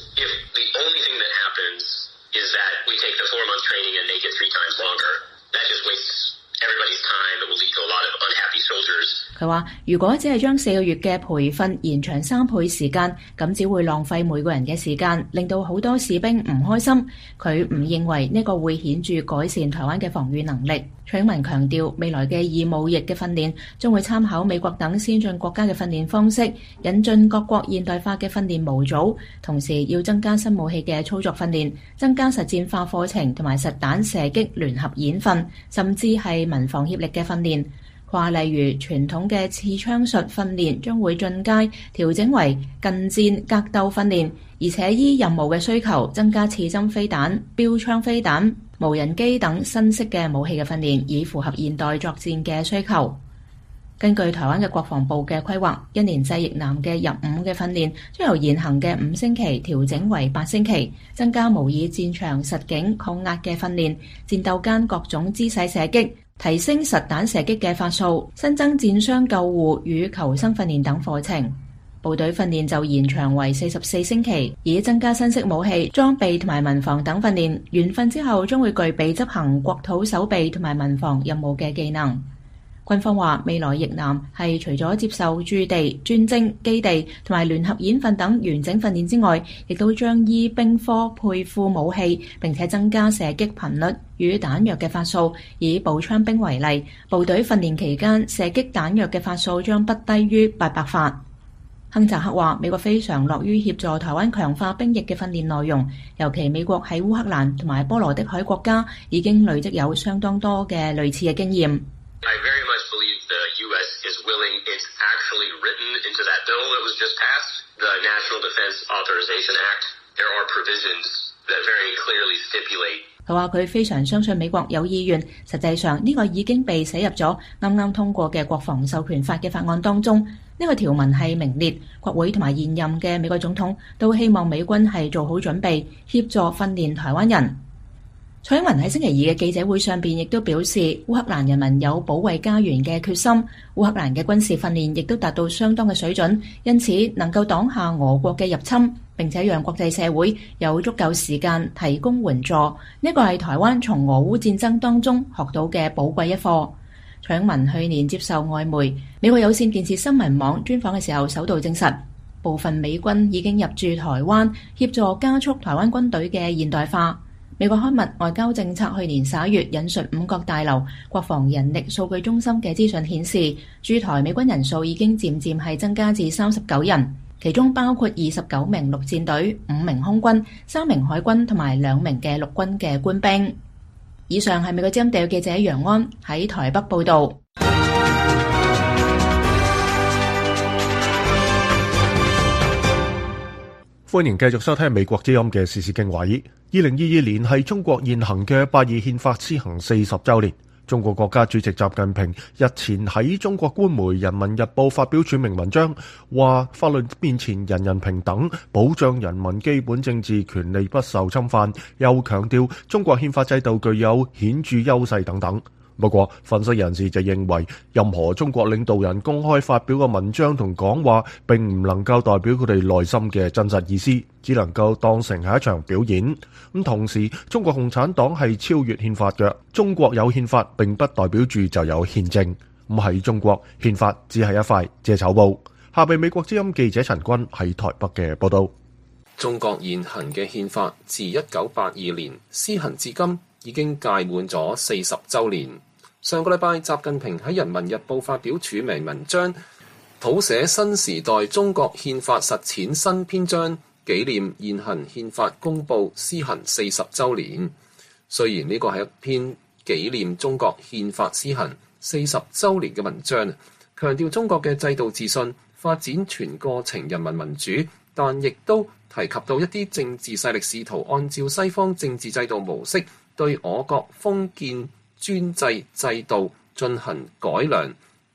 佢話：如果只係將四個月嘅培訓延長三倍時間，咁只會浪費每個人嘅時間，令到好多士兵唔開心。佢唔認為呢個會顯著改善台灣嘅防禦能力。蔡英文強調，未來嘅義務役嘅訓練將會參考美國等先進國家嘅訓練方式，引進各國現代化嘅訓練模組，同時要增加新武器嘅操作訓練，增加實戰化課程同埋實彈射擊聯合演訓，甚至係民防協力嘅訓練。話例如傳統嘅刺槍術訓練將會進階調整為近戰格鬥訓練，而且依任務嘅需求增加刺針飛彈、標槍飛彈、無人機等新式嘅武器嘅訓練，以符合現代作戰嘅需求。根據台灣嘅國防部嘅規劃，一年制役男嘅入伍嘅訓練將由現行嘅五星期調整為八星期，增加模擬戰場實景抗壓嘅訓練，戰鬥間各種姿勢射擊，提升實彈射擊嘅發數，新增戰傷救護與求生訓練等課程。部隊訓練就延長為四十四星期，以增加新式武器、裝備同埋民防等訓練。完訓之後將會具備執行國土守備同埋民防任務嘅技能。軍方話，未來役男係除咗接受駐地、專精、基地同埋聯合演訓等完整訓練之外，亦都將依兵科配副武器，並且增加射擊頻率與彈藥嘅發數。以步槍兵為例，部隊訓練期間射擊彈藥嘅發數將不低於八百發。亨澤克話，美國非常樂於協助台灣強化兵役嘅訓練內容，尤其美國喺烏克蘭同埋波羅的海國家已經累積有相當多嘅類似嘅經驗。 I very much believe the U S is willing. It's actually written into that bill that was just passed, the National Defense Authorization Act. There are provisions that very clearly stipulate. 佢話佢非常相信美國有意願，實際上呢個已經被寫入咗啱啱通過嘅國防授權法嘅法案當中。呢個條文係明列，國會同埋現任嘅美國總統都希望美軍係做好準備，協助訓練台灣人。蔡英文喺星期二嘅記者會上邊亦都表示，烏克蘭人民有保衛家園嘅決心，烏克蘭嘅軍事訓練亦都達到相當嘅水準，因此能夠擋下俄國嘅入侵，並且讓國際社會有足夠時間提供援助。呢個係台灣從俄烏戰爭當中學到嘅寶貴一課。蔡英文去年接受外媒美國有線電視新聞網專訪嘅時候，首度證實部分美軍已經入駐台灣，協助加速台灣軍隊嘅現代化。美國刊物外交政策去年十一月引述五角大樓國防人力數據中心嘅資訊顯示，駐台美軍人數已經漸漸係增加至三十九人，其中包括二十九名陸戰隊、五名空軍、三名海軍同埋兩名嘅陸軍嘅官兵。以上係美國之音地記者楊安喺台北報導。 歡迎繼續收聽美國之音嘅時事經緯。二零二二年係中國現行嘅八二憲法施行四十週年。中國國家主席習近平日前喺中國官媒《人民日報》發表署名文章，話法律面前人人平等，保障人民基本政治權利不受侵犯，又強調中國憲法制度具有顯著優勢等等。不過，分析人士就認為，任何中國領導人公開發表嘅文章同講話並唔能夠代表佢哋內心嘅真實意思，只能夠當成係一場表演。咁同時，中國共產黨係超越憲法嘅，中國有憲法並不代表住就有憲政。咁喺中國，憲法只係一塊遮醜布。下邊美國之音記者陳君喺台北嘅報道。 中國現行嘅憲法自一九八二年施行至今，已經屆滿咗四十週年。上個禮拜，習近平喺《人民日報》發表署名文章，譜寫新時代中國憲法實踐新篇章，紀念現行憲法公佈施行四十週年。雖然呢個係一篇紀念中國憲法施行四十週年嘅文章，強調中國嘅制度自信、發展全過程人民民主，但亦都提及到一啲政治勢力試圖按照西方政治制度模式對我國封建專制制度進行改良，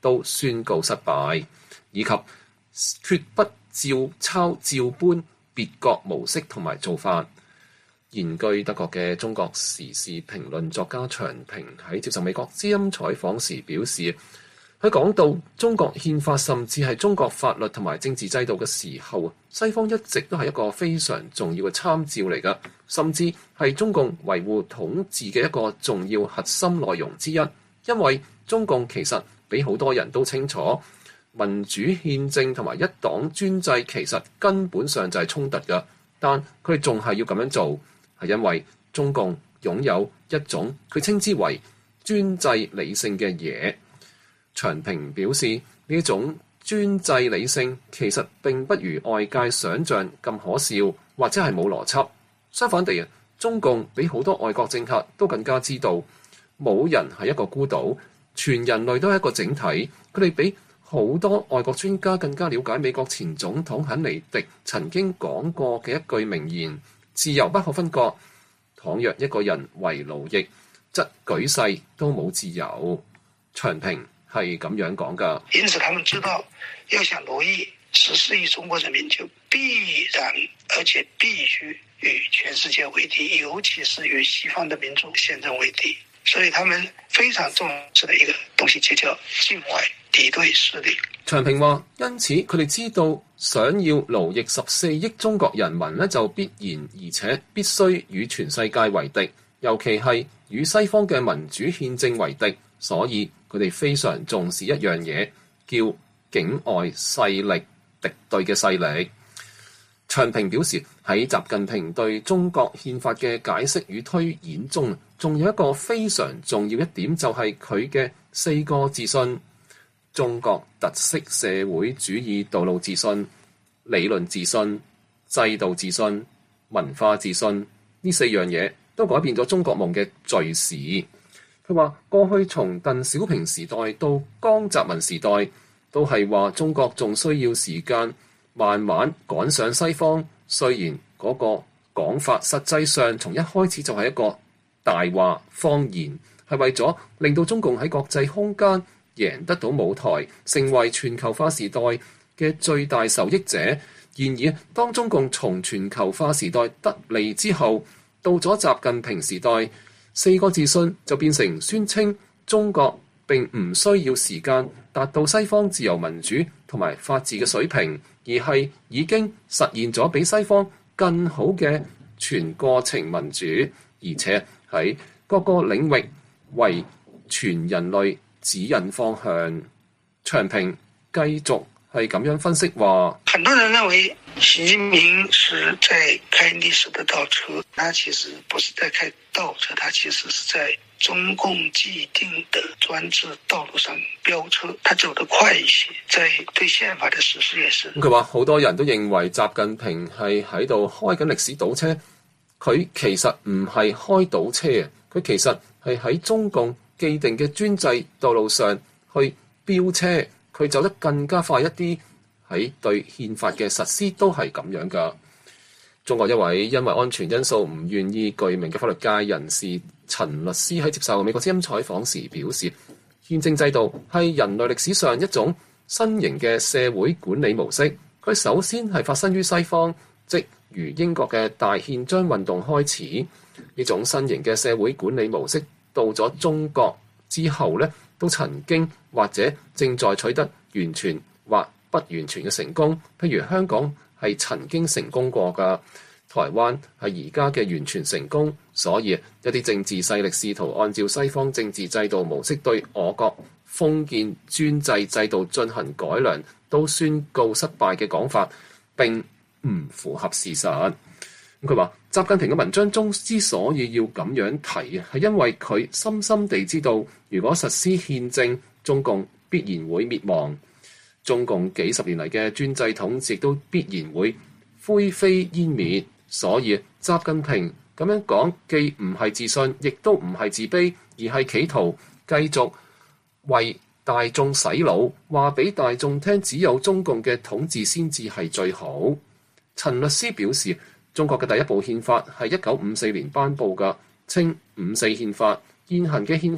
都宣告失敗，以及決不照抄照搬別國模式同埋做法。現居德國嘅中國時事評論作家長平喺接受美國之音採訪時表示，佢講到中國憲法甚至係中國法律同埋政治制度嘅時候，西方一直都係一個非常重要嘅參照嚟㗎，甚至係中共維護統治嘅一個重要核心內容之一。因為中共其實比好多人都清楚，民主憲政同埋一黨專制其實根本上就係衝突㗎，但佢哋仲係要咁樣做，係因為中共擁有一種佢稱之為專制理性嘅嘢。長平表示，呢種專制理性其實並不如外界想像咁可笑，或者係冇邏輯。相反地，中共比好多外國政客都更加知道，冇人係一個孤島，全人類都係一個整體。佢哋比好多外國專家更加了解美國前總統肯尼迪曾經講過嘅一句名言：自由不可分割。倘若一個人為奴役，則舉世都冇自由。長平係咁樣講㗎。 因此，他們知道要想奴役十四億中國人民，就必然而且必須與全世界為敵，尤其是與西方的民主憲政為敵。所以，他們非常重視的一個東西，就叫境外敵對勢力。 長平話，因此佢哋知道，想要奴役十四億中國人民呢，就必然而且必須與全世界為敵，尤其係與西方嘅民主憲政為敵。所以佢哋非常重視一樣嘢，叫境外勢力敵對嘅勢力。長平表示，喺習近平對中國憲法嘅解釋與推演中，仲有一個非常重要一點，就係佢嘅四個自信：中國特色社會主義道路自信、理論自信、制度自信、文化自信。呢四樣嘢都改變咗中國夢嘅敘事。佢話過去從鄧小平時代到江澤民時代，都係話中國仲需要時間慢慢趕上西方。雖然嗰個講法實際上從一開始就係一個大話謊言，係為咗令到中共喺國際空間贏得到舞台，成為全球化時代嘅最大受益者。然而，當中共從全球化時代得利之後，到咗習近平時代，四個自信就變成宣稱中國並唔需要時間達到西方自由民主同埋法治嘅水平，而係已經實現咗比西方更好嘅全過程民主，而且喺各個領域為全人類指引方向。長平繼續係咁樣分析話， 很多人認為習近平是在開歷史的倒車，他其實不是在開倒車，他其實是在中共既定的專制道路上飆車，他走得快一些，在對憲法的實施也是。 佢話好多人都認為習近平係喺度開緊歷史倒車，佢其實唔係開倒車啊，佢其實係喺中共既定嘅專制道路上去飆車。佢走得更加快一啲，喺對憲法嘅實施都係咁樣㗎。中國一位因為安全因素唔願意具名嘅法律界人士陳律師喺接受美國之音採訪時表示，憲政制度係人類歷史上一種新型嘅社會管理模式。佢首先係發生於西方，即如英國嘅大憲章運動開始。呢種新型嘅社會管理模式到咗中國之後呢，都曾經或者正在取得完全或不完全嘅成功，譬如香港係曾經成功過㗎，台灣係而家嘅完全成功。所以一啲政治勢力試圖按照西方政治制度模式對我國封建專制制度進行改良，都宣告失敗嘅講法並唔符合事實。佢話習近平嘅文章中之所以要咁樣提，係因為佢深深地知道，如果實施憲政，中共必然會滅亡。中共幾十年嚟嘅專制統治都必然會灰飛煙滅。所以習近平咁樣講，既唔係自信，亦都唔係自卑，而係企圖繼續為大眾洗腦，話俾大眾聽，只有中共嘅統治先至係最好。陳律師表示，中國嘅第一部憲法係一九五四年頒布嘅，稱五四憲法。現行嘅憲法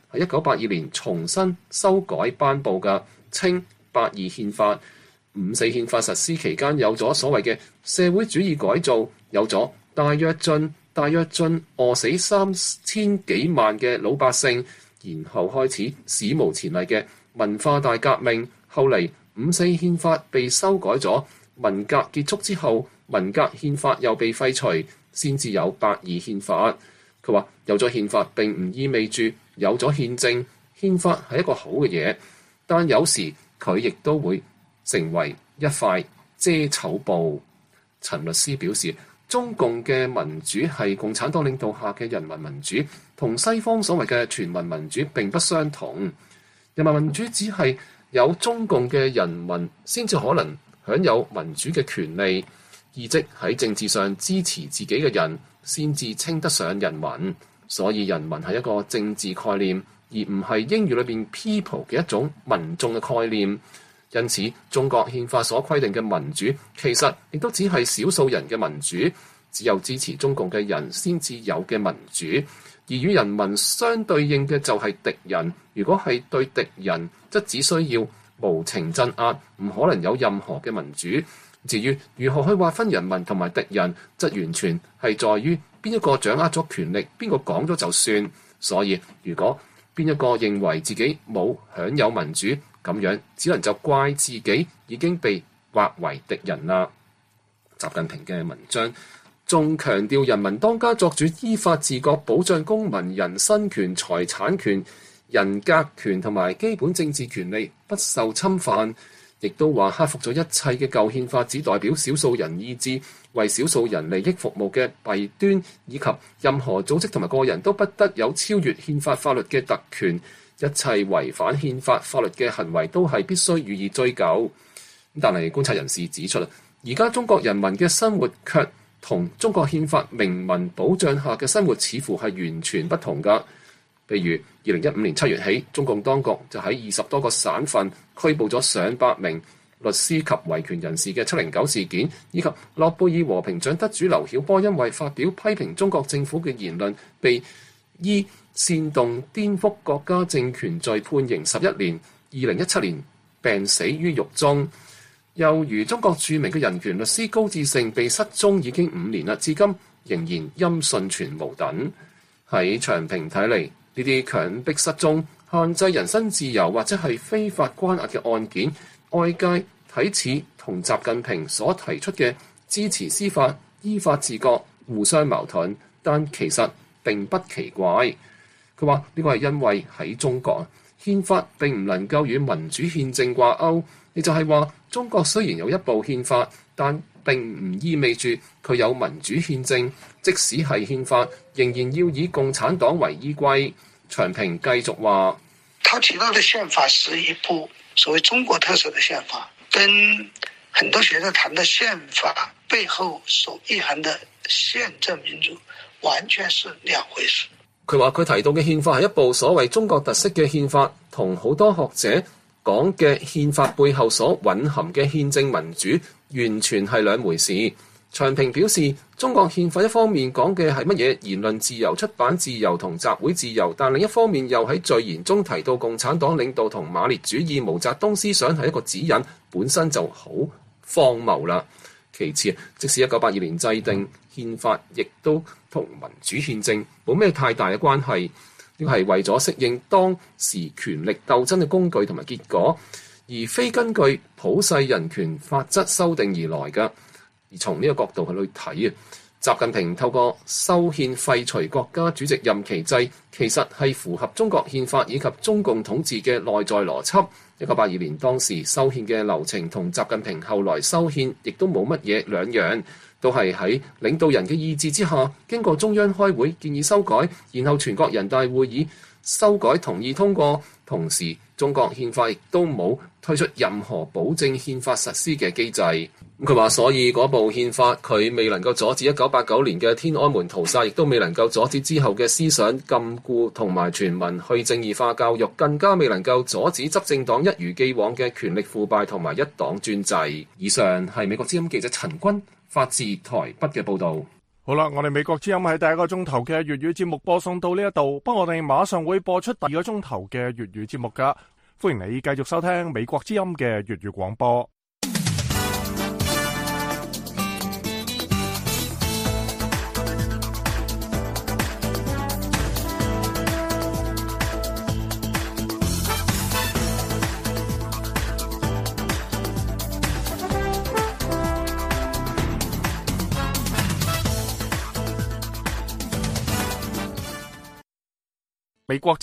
喺一九八二年重新修改頒布嘅，稱八二憲法。五四憲法實施期間有咗所謂嘅社會主義改造，有咗大躍進，大躍進餓死三千幾萬嘅老百姓，然後開始史無前例嘅文化大革命。後嚟五四憲法被修改咗，文革結束之後，文革憲法又被廢除，先至有八二憲法。佢話有咗憲法並唔意味住有咗憲政，憲法係一個好嘅嘢，但有時佢亦都會成為一塊遮醜布。陳律師表示，中共嘅民主係共產黨領導下嘅人民民主，同西方所謂嘅全民民主並不相同。人民民主只係有中共嘅人民先至可能享有民主嘅權利，意即喺政治上支持自己嘅人先至稱得上人民。所以人民係一個政治概念，而唔係英語裏邊 people 嘅一種民眾嘅概念。因此，中國憲法所規定嘅民主，其實亦都只係少數人嘅民主，只有支持中共嘅人先至有嘅民主。而與人民相對應嘅就係敵人。如果係對敵人，則只需要無情鎮壓，唔可能有任何嘅民主。至於如何去劃分人民同埋敵人，則完全係在於邊一個掌握咗權力，邊個講咗就算。所以，如果邊一個認為自己冇享有民主，咁樣只能就怪自己已經被劃為敵人啦。習近平嘅文章仲強調人民當家作主，依法治國，保障公民人身權、財產權、人格權同埋基本政治權利不受侵犯，亦都話克服咗一切嘅舊憲法只代表少數人意志、為少數人利益服務嘅弊端，以及任何組織同埋個人都不得有超越憲法法律嘅特權。一切違反憲法法律嘅行為都係必須予以追究。但係觀察人士指出啦，而家中國人民嘅生活卻同中國憲法明文保障下嘅生活似乎係完全不同㗎。譬如二零一五年七月起，中共當局就喺二十多個省份拘捕咗上百名律師及維權人士嘅七零九事件，以及諾貝爾和平獎得主劉曉波因為發表批評中國政府嘅言論，被依煽動顛覆國家政權罪判刑十一年，二零一七年病死於獄中。又如中國著名嘅人權律師高志勝被失蹤已經五年啦，至今仍然音訊全無等。喺長平睇嚟，呢啲強迫失蹤、限制人身自由或者係非法關押嘅案件，外界睇似同習近平所提出嘅支持司法、依法治國互相矛盾，但其實並不奇怪。佢話呢個係因為喺中國，憲法並唔能夠與民主憲政掛鈎，亦就係話中國雖然有一部憲法，但並唔意味住佢有民主憲政。即使係憲法，仍然要以共產黨為依歸。長平繼續話， 他提到的憲法是一部所謂中國特色的憲法，跟很多學者談的憲法背後所蘊含的憲政民主完全是兩回事。 佢話佢提到嘅憲法係一部所謂中國特色嘅憲法，同好多學者講嘅憲法背後所蘊含嘅憲政民主完全係兩回事。長平表示，中國憲法一方面講嘅係乜嘢言論自由、出版自由同集會自由，但另一方面又喺序言中提到共產黨領導同馬列主義、毛澤東思想係一個指引，本身就好荒謬啦。其次，即使一九八二年制定憲法，亦都同民主憲政冇咩太大嘅關係，呢個係為咗適應當時權力鬥爭嘅工具同埋結果，而非根據普世人權法則修訂而來嘅。而從呢個角度去睇啊，習近平透過修憲廢除國家主席任期制，其實係符合中國憲法以及中共統治嘅內在邏輯。一九八二年當時修憲嘅流程同習近平後來修憲亦都冇乜嘢兩樣，都係喺領導人嘅意志之下，經過中央開會建議修改，然後全國人大會議修改同意通過。同時，中國憲法亦都冇推出任何保證憲法實施嘅機制。佢話，所以嗰部憲法佢未能夠阻止一九八九年嘅天安門屠殺，亦都未能夠阻止之後嘅思想禁錮同埋全民去正義化教育，更加未能夠阻止執政黨一如既往嘅權力腐敗同埋一黨專制。以上係美國之音記者陳君發自台北嘅報導。 好啦，我哋美國之音喺第一個鐘頭嘅粵語節目播送到呢一度，不過我哋馬上會播出第二個鐘頭嘅粵語節目噶，歡迎你繼續收聽美國之音嘅粵語廣播。美國